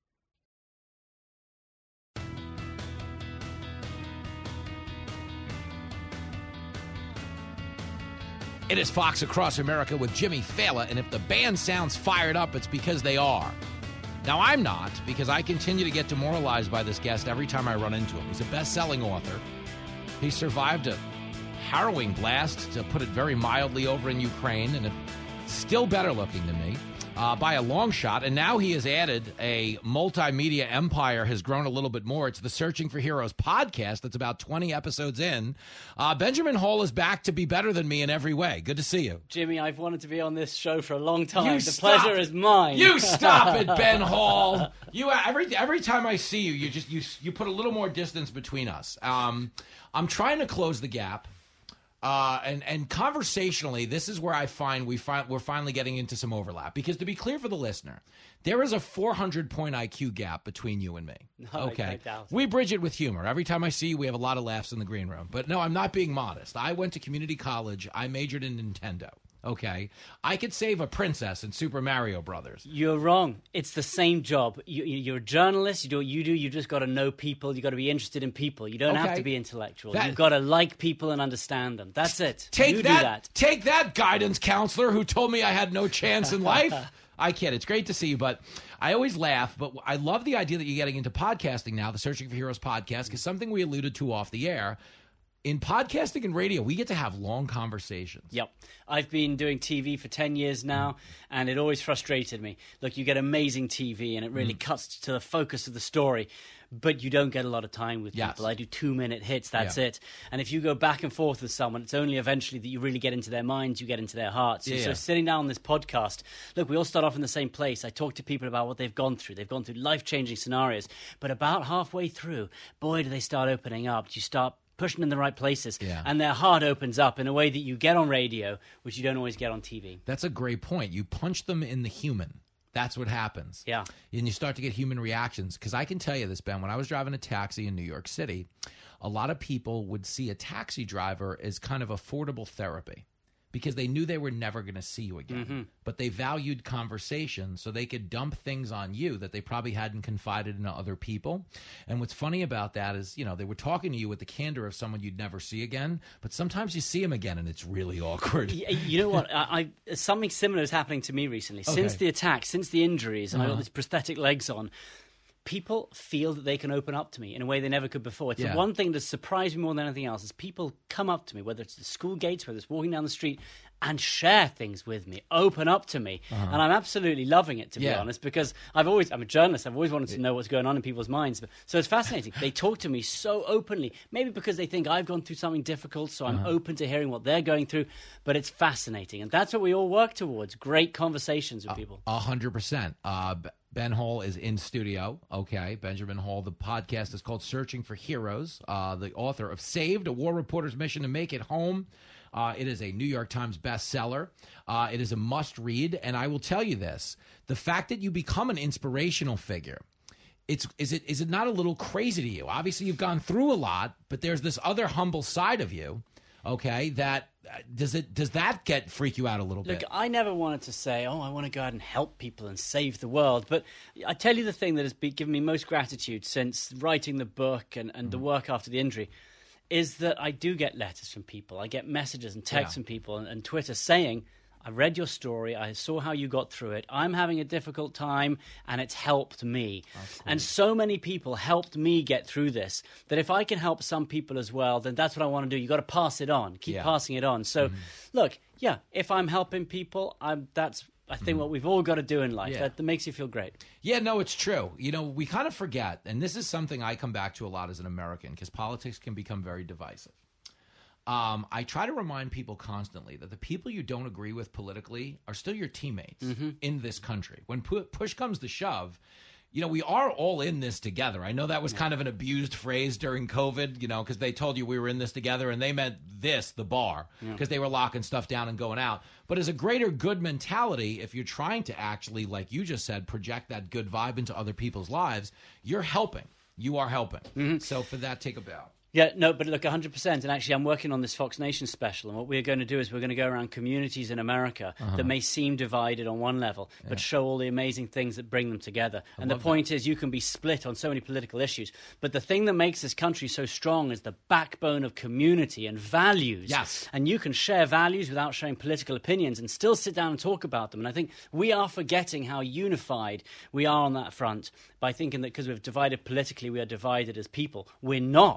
It is Fox Across America with Jimmy Fallon, and if the band sounds fired up, it's because they are. Now, I'm not, because I continue to get demoralized by this guest every time I run into him. He's a best-selling author. He survived a harrowing blast, to put it very mildly, over in Ukraine, and if still better looking than me. Uh, by a long shot, and now he has added a multimedia empire, has grown a little bit more. It's the Searching for Heroes podcast that's about twenty episodes in. Uh, Benjamin Hall is back to be better than me in every way. Good to see you. Jimmy, I've wanted to be on this show for a long time. You the stop. pleasure is mine. You stop it, Ben Hall. You every every time I see you, you just you you put a little more distance between us. Um, I'm trying to close the gap. Uh, and, and conversationally, this is where I find we find we're finally getting into some overlap. Because to be clear for the listener, there is a four hundred point I Q gap between you and me. No, okay, we bridge it with humor. Every time I see you, we have a lot of laughs in the green room. But no, I'm not being modest. I went to community college. I majored in Nintendo. Okay, I could save a princess in Super Mario Brothers. You're wrong. It's the same job. You, you're a journalist. You do what you do. You just got to know people. You got to be interested in people. You don't Okay. have to be intellectual. That- You've got to like people and understand them. That's it. Take you that, do that. Take that, guidance counselor who told me I had no chance in life. I kid. It's great to see you, but I always laugh. But I love the idea that you're getting into podcasting now, the Searching for Heroes podcast, because something we alluded to off the air. In podcasting and radio, we get to have long conversations. Yep. I've been doing T V for ten years now, and it always frustrated me. Look, you get amazing T V, and it really mm. cuts to the focus of the story, but you don't get a lot of time with yes. people. I do two-minute hits, that's yeah. it. And if you go back and forth with someone, it's only eventually that you really get into their minds, you get into their hearts. Yeah, so yeah. sitting down on this podcast, look, we all start off in the same place. I talk to people about what they've gone through. They've gone through life-changing scenarios. But about halfway through, boy, do they start opening up. You start pushing in the right places, yeah. and their heart opens up in a way that you get on radio, which you don't always get on T V. That's a great point. You punch them in the human. That's what happens. Yeah. And you start to get human reactions. Because I can tell you this, Ben, when I was driving a taxi in New York City, a lot of people would see a taxi driver as kind of affordable therapy because they knew they were never going to see you again. Mm-hmm. But they valued conversation, so they could dump things on you that they probably hadn't confided in other people. And what's funny about that is, you know, they were talking to you with the candor of someone you'd never see again, but sometimes you see them again and it's really awkward. You know what? I, I something similar is happening to me recently. Okay. Since the attack, since the injuries, and Uh-huh. I got these prosthetic legs on, people feel that they can open up to me in a way they never could before. It's Yeah. the one thing that surprised me more than anything else is people come up to me, whether it's the school gates, whether it's walking down the street, and share things with me, open up to me. Uh-huh. And I'm absolutely loving it, to be Yeah. honest, because I've always, I'm a journalist, I've always wanted to know what's going on in people's minds. So it's fascinating. They talk to me so openly, maybe because they think I've gone through something difficult, so I'm Uh-huh. open to hearing what they're going through, but it's fascinating. And that's what we all work towards, great conversations with people. A hundred percent. Uh, B- Ben Hall is in studio. Okay, Benjamin Hall. The podcast is called Searching for Heroes. Uh, the author of Saved, a war reporter's mission to make it home. Uh, it is a New York Times bestseller. Uh, it is a must-read, and I will tell you this: the fact that you become an inspirational figure, it's is it is it not a little crazy to you? Obviously, you've gone through a lot, but there's this other humble side of you. Okay, that uh, does it does that get freak you out a little Look, bit? I never wanted to say, oh, I want to go out and help people and save the world. But I tell you the thing that has been, given me most gratitude since writing the book and, and the work after the injury is that I do get letters from people. I get messages and texts Yeah. from people and, and Twitter saying, I read your story. I saw how you got through it. I'm having a difficult time, and it's helped me. And so many people helped me get through this that if I can help some people as well, then that's what I want to do. You've got to pass it on. Keep Yeah. passing it on. So, Mm-hmm. look, yeah, if I'm helping people, I'm, that's, I think, what we've all got to do in life. Yeah. That, that makes you feel great. Yeah, no, it's true. You know, we kind of forget, and this is something I come back to a lot as an American, because politics can become very divisive. Um, I try to remind people constantly that the people you don't agree with politically are still your teammates Mm-hmm. in this country. When pu- push comes to shove, you know, we are all in this together. I know that was kind of an abused phrase during COVID, you know, because they told you we were in this together, and they meant this, the bar, because Yeah. they were locking stuff down and going out. But as a greater good mentality, if you're trying to actually, like you just said, project that good vibe into other people's lives, you're helping. You are helping. Mm-hmm. So for that, take a bow. Yeah, no, but look, one hundred percent. And actually, I'm working on this Fox Nation special. And what we're going to do is we're going to go around communities in America Uh-huh. that may seem divided on one level, Yeah. but show all the amazing things that bring them together. I and the love point is, you can be split on so many political issues. But the thing that makes this country so strong is the backbone of community and values. Yes. And you can share values without sharing political opinions and still sit down and talk about them. And I think we are forgetting how unified we are on that front by thinking that because we've divided politically, we are divided as people. We're not. This No.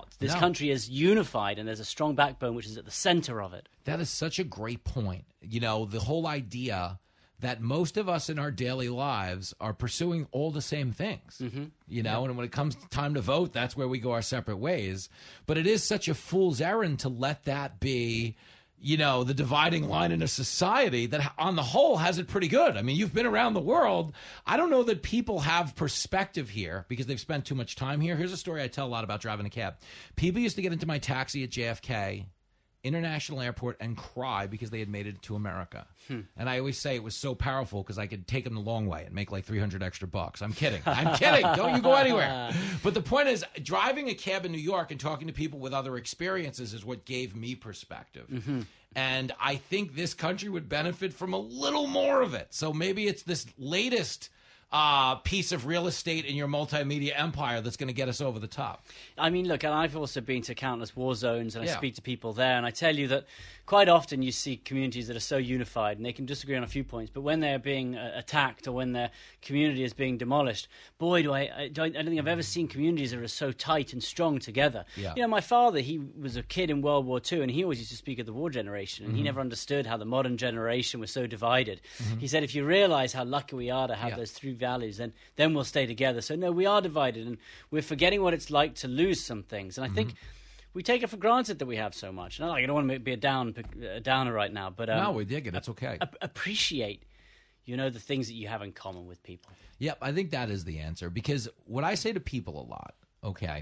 country is unified and there's a strong backbone which is at the center of it. That is such a great point. You know, the whole idea that most of us in our daily lives are pursuing all the same things, mm-hmm. you know, and when it comes time to vote, that's where we go our separate ways. But it is such a fool's errand to let that be, you know, the dividing line in a society that on the whole has it pretty good. I mean, you've been around the world. I don't know that people have perspective here because they've spent too much time here. Here's a story I tell a lot about driving a cab. People used to get into my taxi at J F K International Airport and cry because they had made it to America. Hmm. And I always say it was so powerful because I could take them the long way and make like three hundred extra bucks. I'm kidding. I'm kidding. Don't you go anywhere. But the point is, driving a cab in New York and talking to people with other experiences is what gave me perspective. Mm-hmm. And I think this country would benefit from a little more of it. So maybe it's this latest uh, piece of real estate in your multimedia empire that's going to get us over the top. I mean, look, and I've also been to countless war zones, and I Yeah. speak to people there, and I tell you that quite often you see communities that are so unified, and they can disagree on a few points, but when they're being uh, attacked or when their community is being demolished, boy, do I, I, do I, I don't think I've ever seen communities that are so tight and strong together. Yeah. You know, my father, he was a kid in World War Two, and he always used to speak of the war generation, and he Mhm. never understood how the modern generation was so divided. Mhm. He said, if you realize how lucky we are to have Yeah. those three values, then, then we'll stay together. So, no, we are divided, and we're forgetting what it's like to lose some things. And I think we take it for granted that we have so much. And I don't want to be a down a downer right now, but um, No, we dig it. It's okay. ap- appreciate, you know, the things that you have in common with people. Yep, I think that is the answer. Because what I say to people a lot, okay,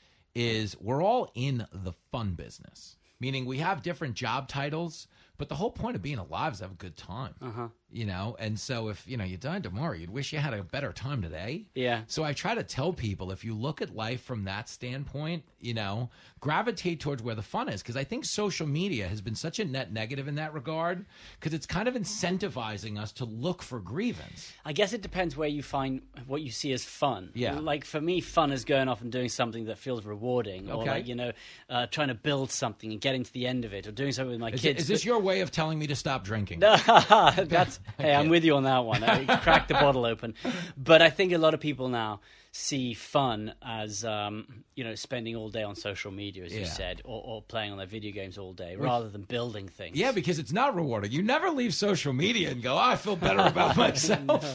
is we're all in the fun business. Meaning we have different job titles, but the whole point of being alive is to have a good time. Uh-huh. You know, and so if, you know, you died tomorrow, you'd wish you had a better time today. Yeah. So I try to tell people, if you look at life from that standpoint, you know, gravitate towards where the fun is. Because I think social media has been such a net negative in that regard, because it's kind of incentivizing us to look for grievance. I guess it depends where you find what you see as fun. Yeah. Like for me, fun is going off and doing something that feels rewarding, or Okay. like, you know, uh, trying to build something and getting to the end of it, or doing something with my Is, kids. is this your way of telling me to stop drinking? That's hey, I'm with you on that one. I cracked the bottle open, but I think a lot of people now see fun as um, you know, spending all day on social media, as you Yeah. said, or, or playing on their video games all day, rather than building things. Yeah, because it's not rewarding. You never leave social media and go, oh, I feel better about myself.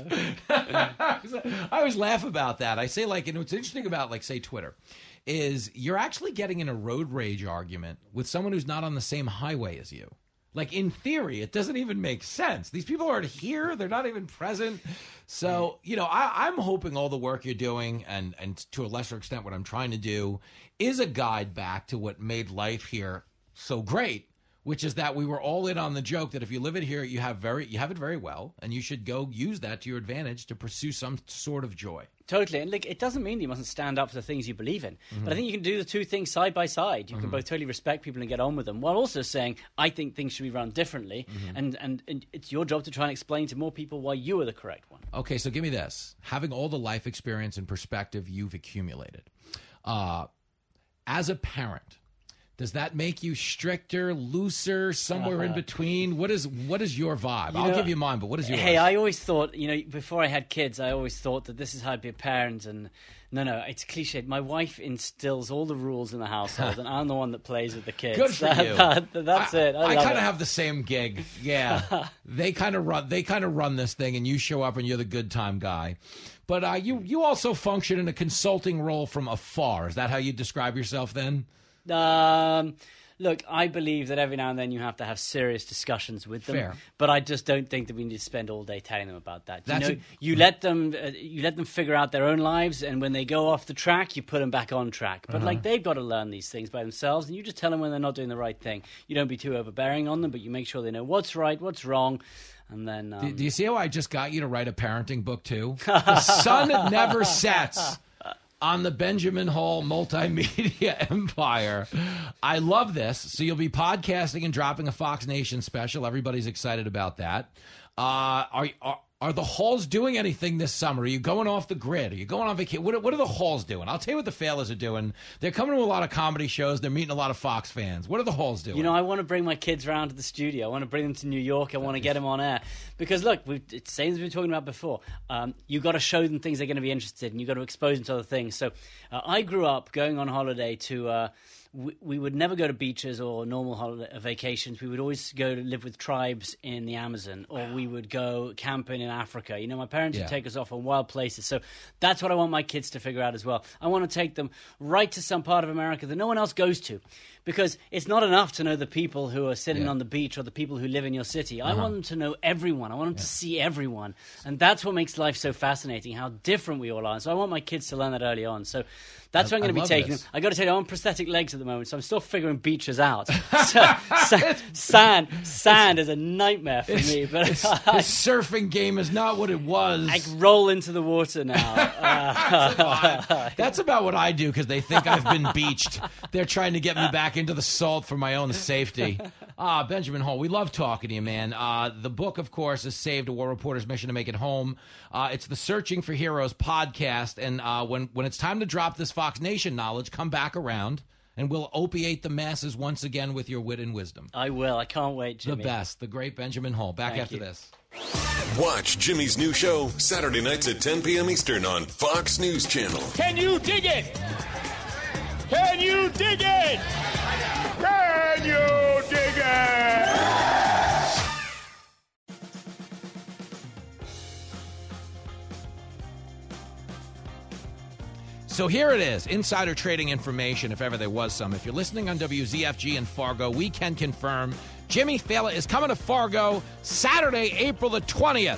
I always laugh about that. I say, like, and what's interesting about, like, say, Twitter, is you're actually getting in a road rage argument with someone who's not on the same highway as you. Like, in theory, it doesn't even make sense. These people aren't here. They're not even present. So, you know, I, I'm hoping all the work you're doing, and, and to a lesser extent what I'm trying to do, is a guide back to what made life here so great, which is that we were all in on the joke that if you live it here, you have very you have it very well, and you should go use that to your advantage to pursue some sort of joy. Totally. And look, it doesn't mean that you mustn't stand up for the things you believe in. Mhm. But I think you can do the two things side by side. You can Mhm. both totally respect people and get on with them, while also saying, I think things should be run differently. Mhm. And, and, and it's your job to try and explain to more people why you are the correct one. Okay, so give me this. Having all the life experience and perspective you've accumulated, uh, as a parent, does that make you stricter, looser, somewhere in Uh-huh. between? What is what is your vibe? You I'll know, give you mine, but what is yours? Hey, I always thought, you know, before I had kids, I always thought that this is how I'd be a parent. And no, no, it's cliched. My wife instills all the rules in the household, and I'm the one that plays with the kids. Good for That- you. that- that's I, it. I, I love kind it. of have the same gig. Yeah, they kind of run. They kind of run this thing, and you show up, and you're the good time guy. But uh, you you also function in a consulting role from afar. Is that how you describe yourself then? Um, look, I believe that every now and then you have to have serious discussions with them. Fair. But I just don't think that we need to spend all day telling them about that. That's you know, a- you let them, uh, you let them figure out their own lives, and when they go off the track, you put them back on track. But Uh-huh. like they've got to learn these things by themselves, and you just tell them when they're not doing the right thing. You don't be too overbearing on them, but you make sure they know what's right, what's wrong. And then, um, Do, do you see how I just got you to write a parenting book too? The sun never sets on the Benjamin Hall multimedia empire. I love this. So you'll be podcasting and dropping a Fox Nation special. Everybody's excited about that. Uh, are, are are the halls doing anything this summer? Are you going off the grid? Are you going on vacation? What, are- what are the halls doing? I'll tell you what the Failers are doing. They're coming to a lot of comedy shows. They're meeting a lot of Fox fans. What are the halls doing? You know, I want to bring my kids around to the studio. I want to bring them to New York. I want to get them on air. Because, look, we've, it's the same as we've been talking about before. Um, you've got to show them things they're going to be interested in. You've got to expose them to other things. So uh, I grew up going on holiday to... Uh, we, we would never go to beaches or normal holiday vacations. We would always go to live with tribes in the Amazon, or we would go camping in Africa. You know, my parents Yeah. would take us off on wild places. So that's what I want my kids to figure out as well. I want to take them right to some part of America that no one else goes to, because it's not enough to know the people who are sitting Yeah. on the beach or the people who live in your city. I Uh-huh. want them to know everyone. I want them to see everyone. And that's what makes life so fascinating, how different we all are. And so I want my kids to learn that early on. So that's I- where I'm going I to be love taking this. them. I got to tell you, I'm on prosthetic legs at the moment, so I'm still figuring beaches out. So, sa- sand, sand is a nightmare for His, me. But his, his surfing game is not what it was. I roll into the water now. Uh, That's about what I do because they think I've been beached. They're trying to get me back into the salt for my own safety. Ah, Benjamin Hall, we love talking to you, man. Uh, the book, of course, is Saved, a War Reporter's Mission to Make It Home. Uh, it's the Searching for Heroes podcast. And uh, when, when it's time to drop this Fox Nation knowledge, come back around, and we'll opiate the masses once again with your wit and wisdom. I will. I can't wait, Jimmy. The best, the great Benjamin Hall. Back Thank after you. this. Watch Jimmy's new show Saturday nights at ten p.m. Eastern on Fox News Channel. Can you dig it? Can you dig it? Can you dig it? So here it is, insider trading information, if ever there was some. If you're listening on W Z F G in Fargo, we can confirm Jimmy Fallon is coming to Fargo Saturday, April the twentieth.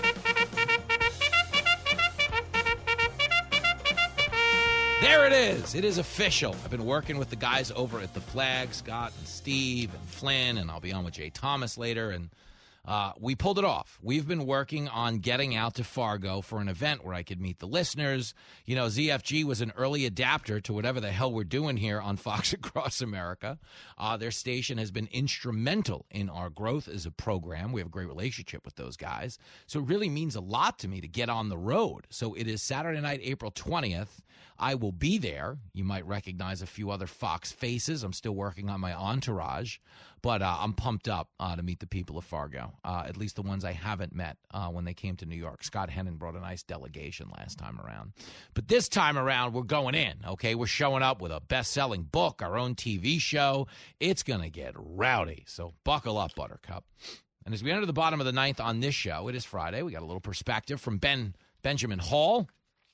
There it is. It is official. I've been working with the guys over at The Flag, Scott and Steve and Flynn, and I'll be on with Jay Thomas later, and Uh, we pulled it off. We've been working on getting out to Fargo for an event where I could meet the listeners. You know, Z F G was an early adapter to whatever the hell we're doing here on Fox Across America. Uh, their station has been instrumental in our growth as a program. We have a great relationship with those guys. So it really means a lot to me to get on the road. So it is Saturday night, April twentieth. I will be there. You might recognize a few other Fox faces. I'm still working on my entourage, but uh, I'm pumped up uh, to meet the people of Fargo, uh, at least the ones I haven't met uh, when they came to New York. Scott Hennon brought a nice delegation last time around. But this time around, we're going in, okay? We're showing up with a best-selling book, our own T V show. It's going to get rowdy, so buckle up, Buttercup. And as we enter the bottom of the ninth on this show, it is Friday. We got a little perspective from Ben Benjamin Hall,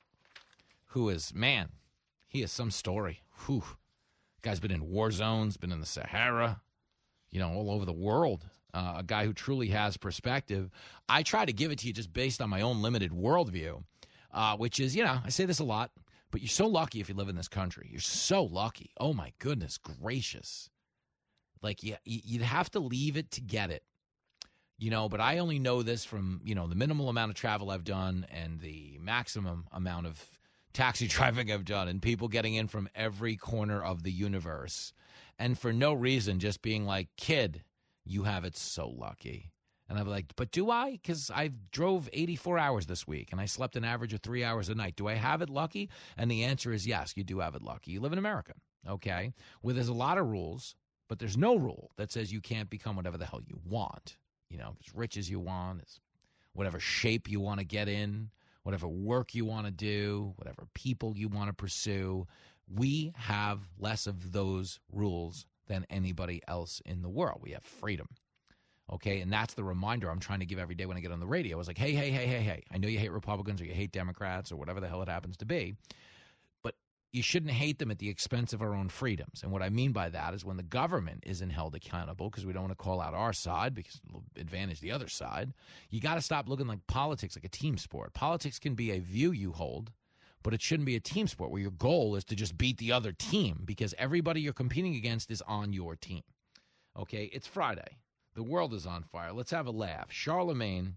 who is, man, he is some story. Whew. Guy's been in war zones, been in the Sahara, you know, all over the world. Uh, a guy who truly has perspective. I try to give it to you just based on my own limited worldview, uh, which is, you know, I say this a lot, but you're so lucky if you live in this country. You're so lucky. Oh, my goodness gracious. Like, you, you'd have to leave it to get it. You know, but I only know this from, you know, the minimal amount of travel I've done and the maximum amount of taxi driving I've done, and people getting in from every corner of the universe. And for no reason, just being like, kid, you have it so lucky. And I'm like, but do I? Because I drove eighty-four hours this week, and I slept an average of three hours a night. Do I have it lucky? And the answer is yes, you do have it lucky. You live in America, okay, where there's a lot of rules, but there's no rule that says you can't become whatever the hell you want. You know, as rich as you want, as whatever shape you want to get in, whatever work you want to do, whatever people you want to pursue. We have less of those rules than anybody else in the world. We have freedom, okay? And that's the reminder I'm trying to give every day when I get on the radio. I was like, hey, hey, hey, hey, hey, I know you hate Republicans or you hate Democrats or whatever the hell it happens to be, but you shouldn't hate them at the expense of our own freedoms. And what I mean by that is when the government isn't held accountable, because we don't want to call out our side because it'll advantage the other side, you got to stop looking like politics like a team sport. Politics can be a view you hold, but it shouldn't be a team sport where your goal is to just beat the other team because everybody you're competing against is on your team. Okay, it's Friday. The world is on fire. Let's have a laugh. Charlemagne,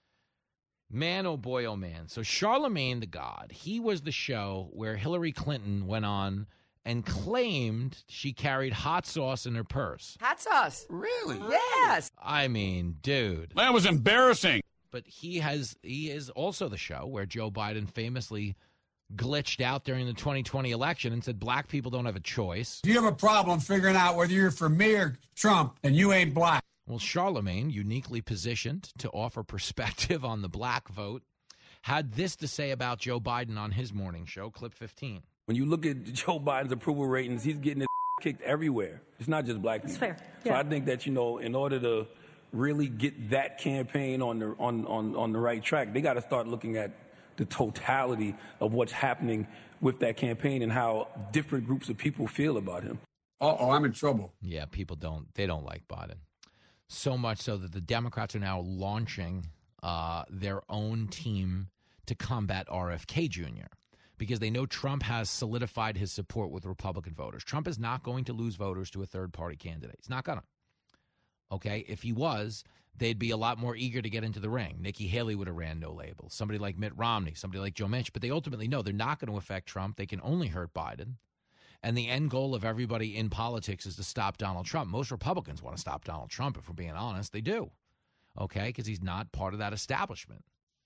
man, oh boy, oh man. So Charlemagne the God, he was the show where Hillary Clinton went on and claimed she carried hot sauce in her purse. Hot sauce? Really? Yes. I mean, dude. That was embarrassing. But he has he is also the show where Joe Biden famously glitched out during the twenty twenty election and said black people don't have a choice. If you have a problem figuring out whether you're for me or Trump, and you ain't black. Well, Charlemagne, uniquely positioned to offer perspective on the black vote, had this to say about Joe Biden on his morning show, clip fifteen. When you look at Joe Biden's approval ratings, he's getting his kicked everywhere. It's not just black people. That's fair. So Yeah. I think that, you know, in order to really get that campaign on the on, on, on the right track, they got to start looking at the totality of what's happening with that campaign and how different groups of people feel about him. Uh-oh, I'm in trouble. Yeah, people don't, they don't like Biden. So much so that the Democrats are now launching uh, their own team to combat R F K Junior because they know Trump has solidified his support with Republican voters. Trump is not going to lose voters to a third-party candidate. He's not going to. Okay? If he was, they'd be a lot more eager to get into the ring. Nikki Haley would have ran no label. Somebody like Mitt Romney, somebody like Joe Manchin. But they ultimately know they're not going to affect Trump. They can only hurt Biden. And the end goal of everybody in politics is to stop Donald Trump. Most Republicans want to stop Donald Trump, if we're being honest. They do. Okay? Because he's not part of that establishment.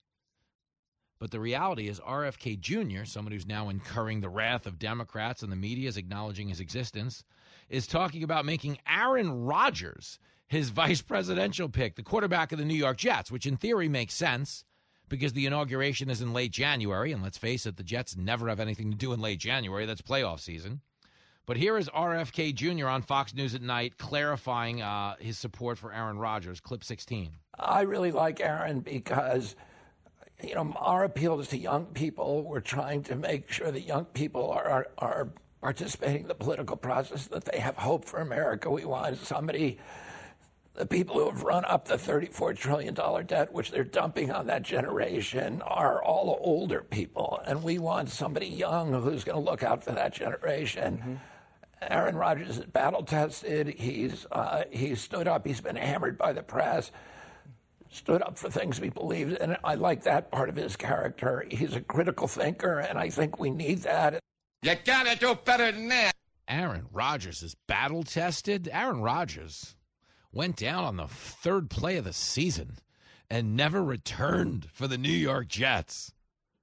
But the reality is R F K Junior, someone who's now incurring the wrath of Democrats and the media is acknowledging his existence, is talking about making Aaron Rodgers his vice presidential pick, the quarterback of the New York Jets, which in theory makes sense because the inauguration is in late January. And let's face it, the Jets never have anything to do in late January. That's playoff season. But here is R F K Junior on Fox News at Night clarifying uh, his support for Aaron Rodgers. Clip sixteen. I really like Aaron because, you know, our appeal is to young people. We're trying to make sure that young people are, are, are participating in the political process, that they have hope for America. We want somebody, the people who have run up the thirty-four trillion dollars debt, which they're dumping on that generation, are all older people. And we want somebody young who's going to look out for that generation. Mm-hmm. Aaron Rodgers is battle tested. He's, uh, he's stood up. He's been hammered by the press. Stood up for things we believed, and I like that part of his character. He's a critical thinker, and I think we need that. You gotta do better than that. Aaron Rodgers is battle-tested. Aaron Rodgers went down on the third play of the season and never returned for the New York Jets.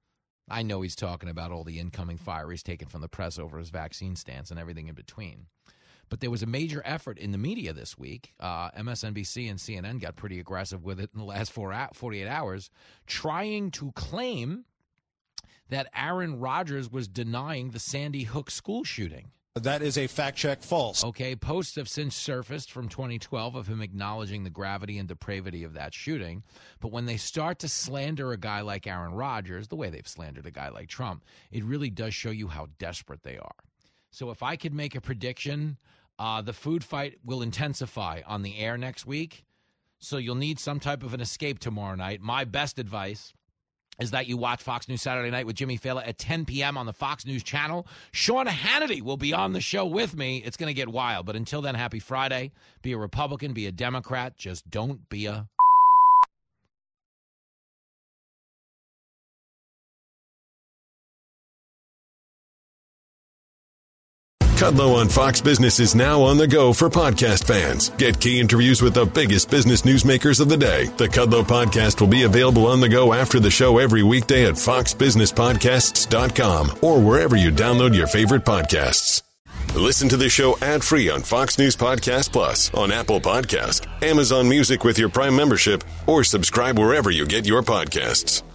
I know he's talking about all the incoming fire he's taken from the press over his vaccine stance and everything in between. But there was a major effort in the media this week. Uh, M S N B C and C N N got pretty aggressive with it in the last four, forty-eight hours, trying to claim that Aaron Rodgers was denying the Sandy Hook school shooting. That is a fact check false. Okay, posts have since surfaced from twenty twelve of him acknowledging the gravity and depravity of that shooting. But when they start to slander a guy like Aaron Rodgers, the way they've slandered a guy like Trump, it really does show you how desperate they are. So if I could make a prediction, uh, the food fight will intensify on the air next week. So you'll need some type of an escape tomorrow night. My best advice is that you watch Fox News Saturday Night with Jimmy Fallon at ten p.m. on the Fox News channel. Sean Hannity will be on the show with me. It's going to get wild. But until then, happy Friday. Be a Republican, be a Democrat. Just don't be a... Kudlow on Fox Business is now on the go for podcast fans. Get key interviews with the biggest business newsmakers of the day. The Kudlow podcast will be available on the go after the show every weekday at fox business podcasts dot com or wherever you download your favorite podcasts. Listen to the show ad-free on Fox News Podcast Plus, on Apple Podcast, Amazon Music with your Prime membership, or subscribe wherever you get your podcasts.